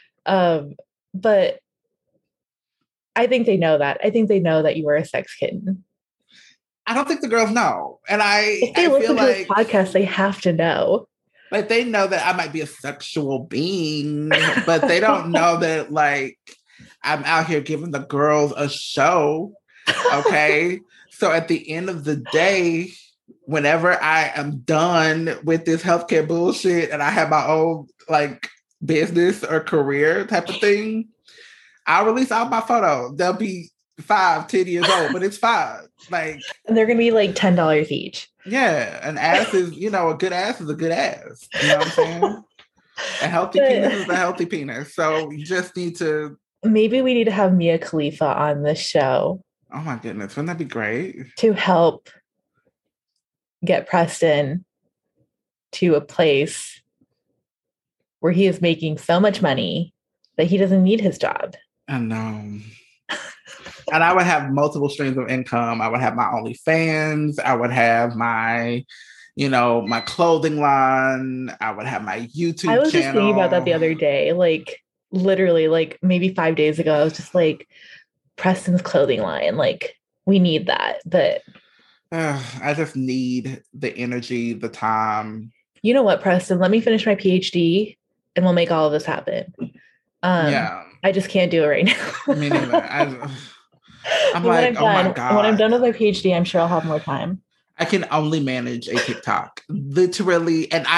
But I think they know that. I think they know that you are a sex kitten. I don't think the girls know. And if they listen to this podcast, they have to know. Like, they know that I might be a sexual being, but they don't know that, like, I'm out here giving the girls a show. Okay. So at the end of the day, whenever I am done with this healthcare bullshit and I have my own like business or career type of thing, I'll release all my photos. They'll be 5-10 years old, but it's 5. Like, and they're gonna be like $10 each. Yeah, an ass is, you know, a good ass is a good ass. You know what I'm saying? A healthy penis is a healthy penis. So you just need to. Maybe we need to have Mia Khalifa on this show. Oh my goodness, wouldn't that be great? To help get Preston to a place where he is making so much money that he doesn't need his job. I know. And I would have multiple streams of income. I would have my OnlyFans. I would have my, you know, my clothing line. I would have my YouTube channel. I was just thinking about that the other day. Like, literally, like maybe 5 days ago, I was just like, Preston's clothing line. Like, we need that. But I just need the energy, the time. You know what, Preston? Let me finish my PhD and we'll make all of this happen. Yeah. I just can't do it right now. Me neither. I'm like, oh my God. When I'm done with my PhD, I'm sure I'll have more time. I can only manage a TikTok. Literally. And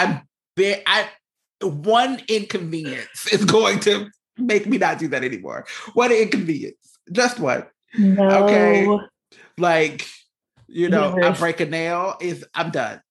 one inconvenience is going to make me not do that anymore. One inconvenience. Just one. No. Okay. Like, you know, I break a nail, I'm done.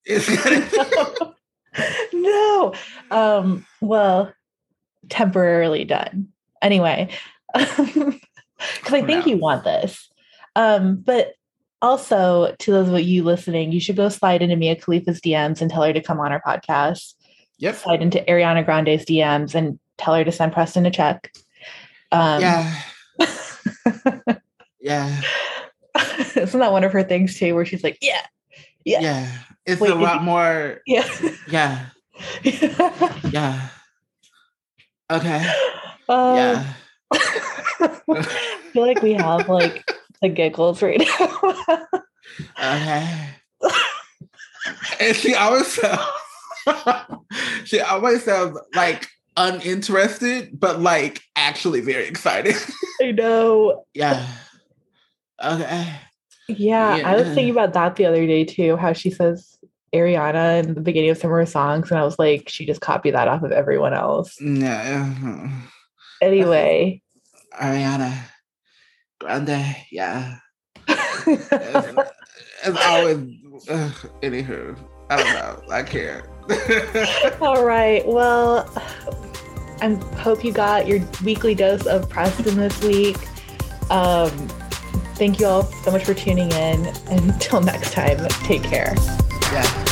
No. Well, temporarily done. Anyway. Because I think you want this. But also, to those of you listening, you should go slide into Mia Khalifa's DMs and tell her to come on our podcast. Yep. Slide into Ariana Grande's DMs and tell her to send Preston a check. Yeah. Yeah. Isn't that one of her things too, where she's like, yeah. It's a lot more. Yeah. Yeah. Yeah. Okay. Yeah. I feel like we have like the giggles right now. Okay. And she always sounds like uninterested, but like actually very excited. I know. Yeah. Okay. Yeah, I was thinking about that the other day too, how she says Ariana in the beginning of some of her songs, and I was like, she just copied that off of everyone else. Yeah. Anyway. Ariana Grande, yeah. It's always, anywho, I don't know. I can't. All right. Well, I hope you got your weekly dose of Preston this week. Thank you all so much for tuning in. Until next time, take care. Yeah.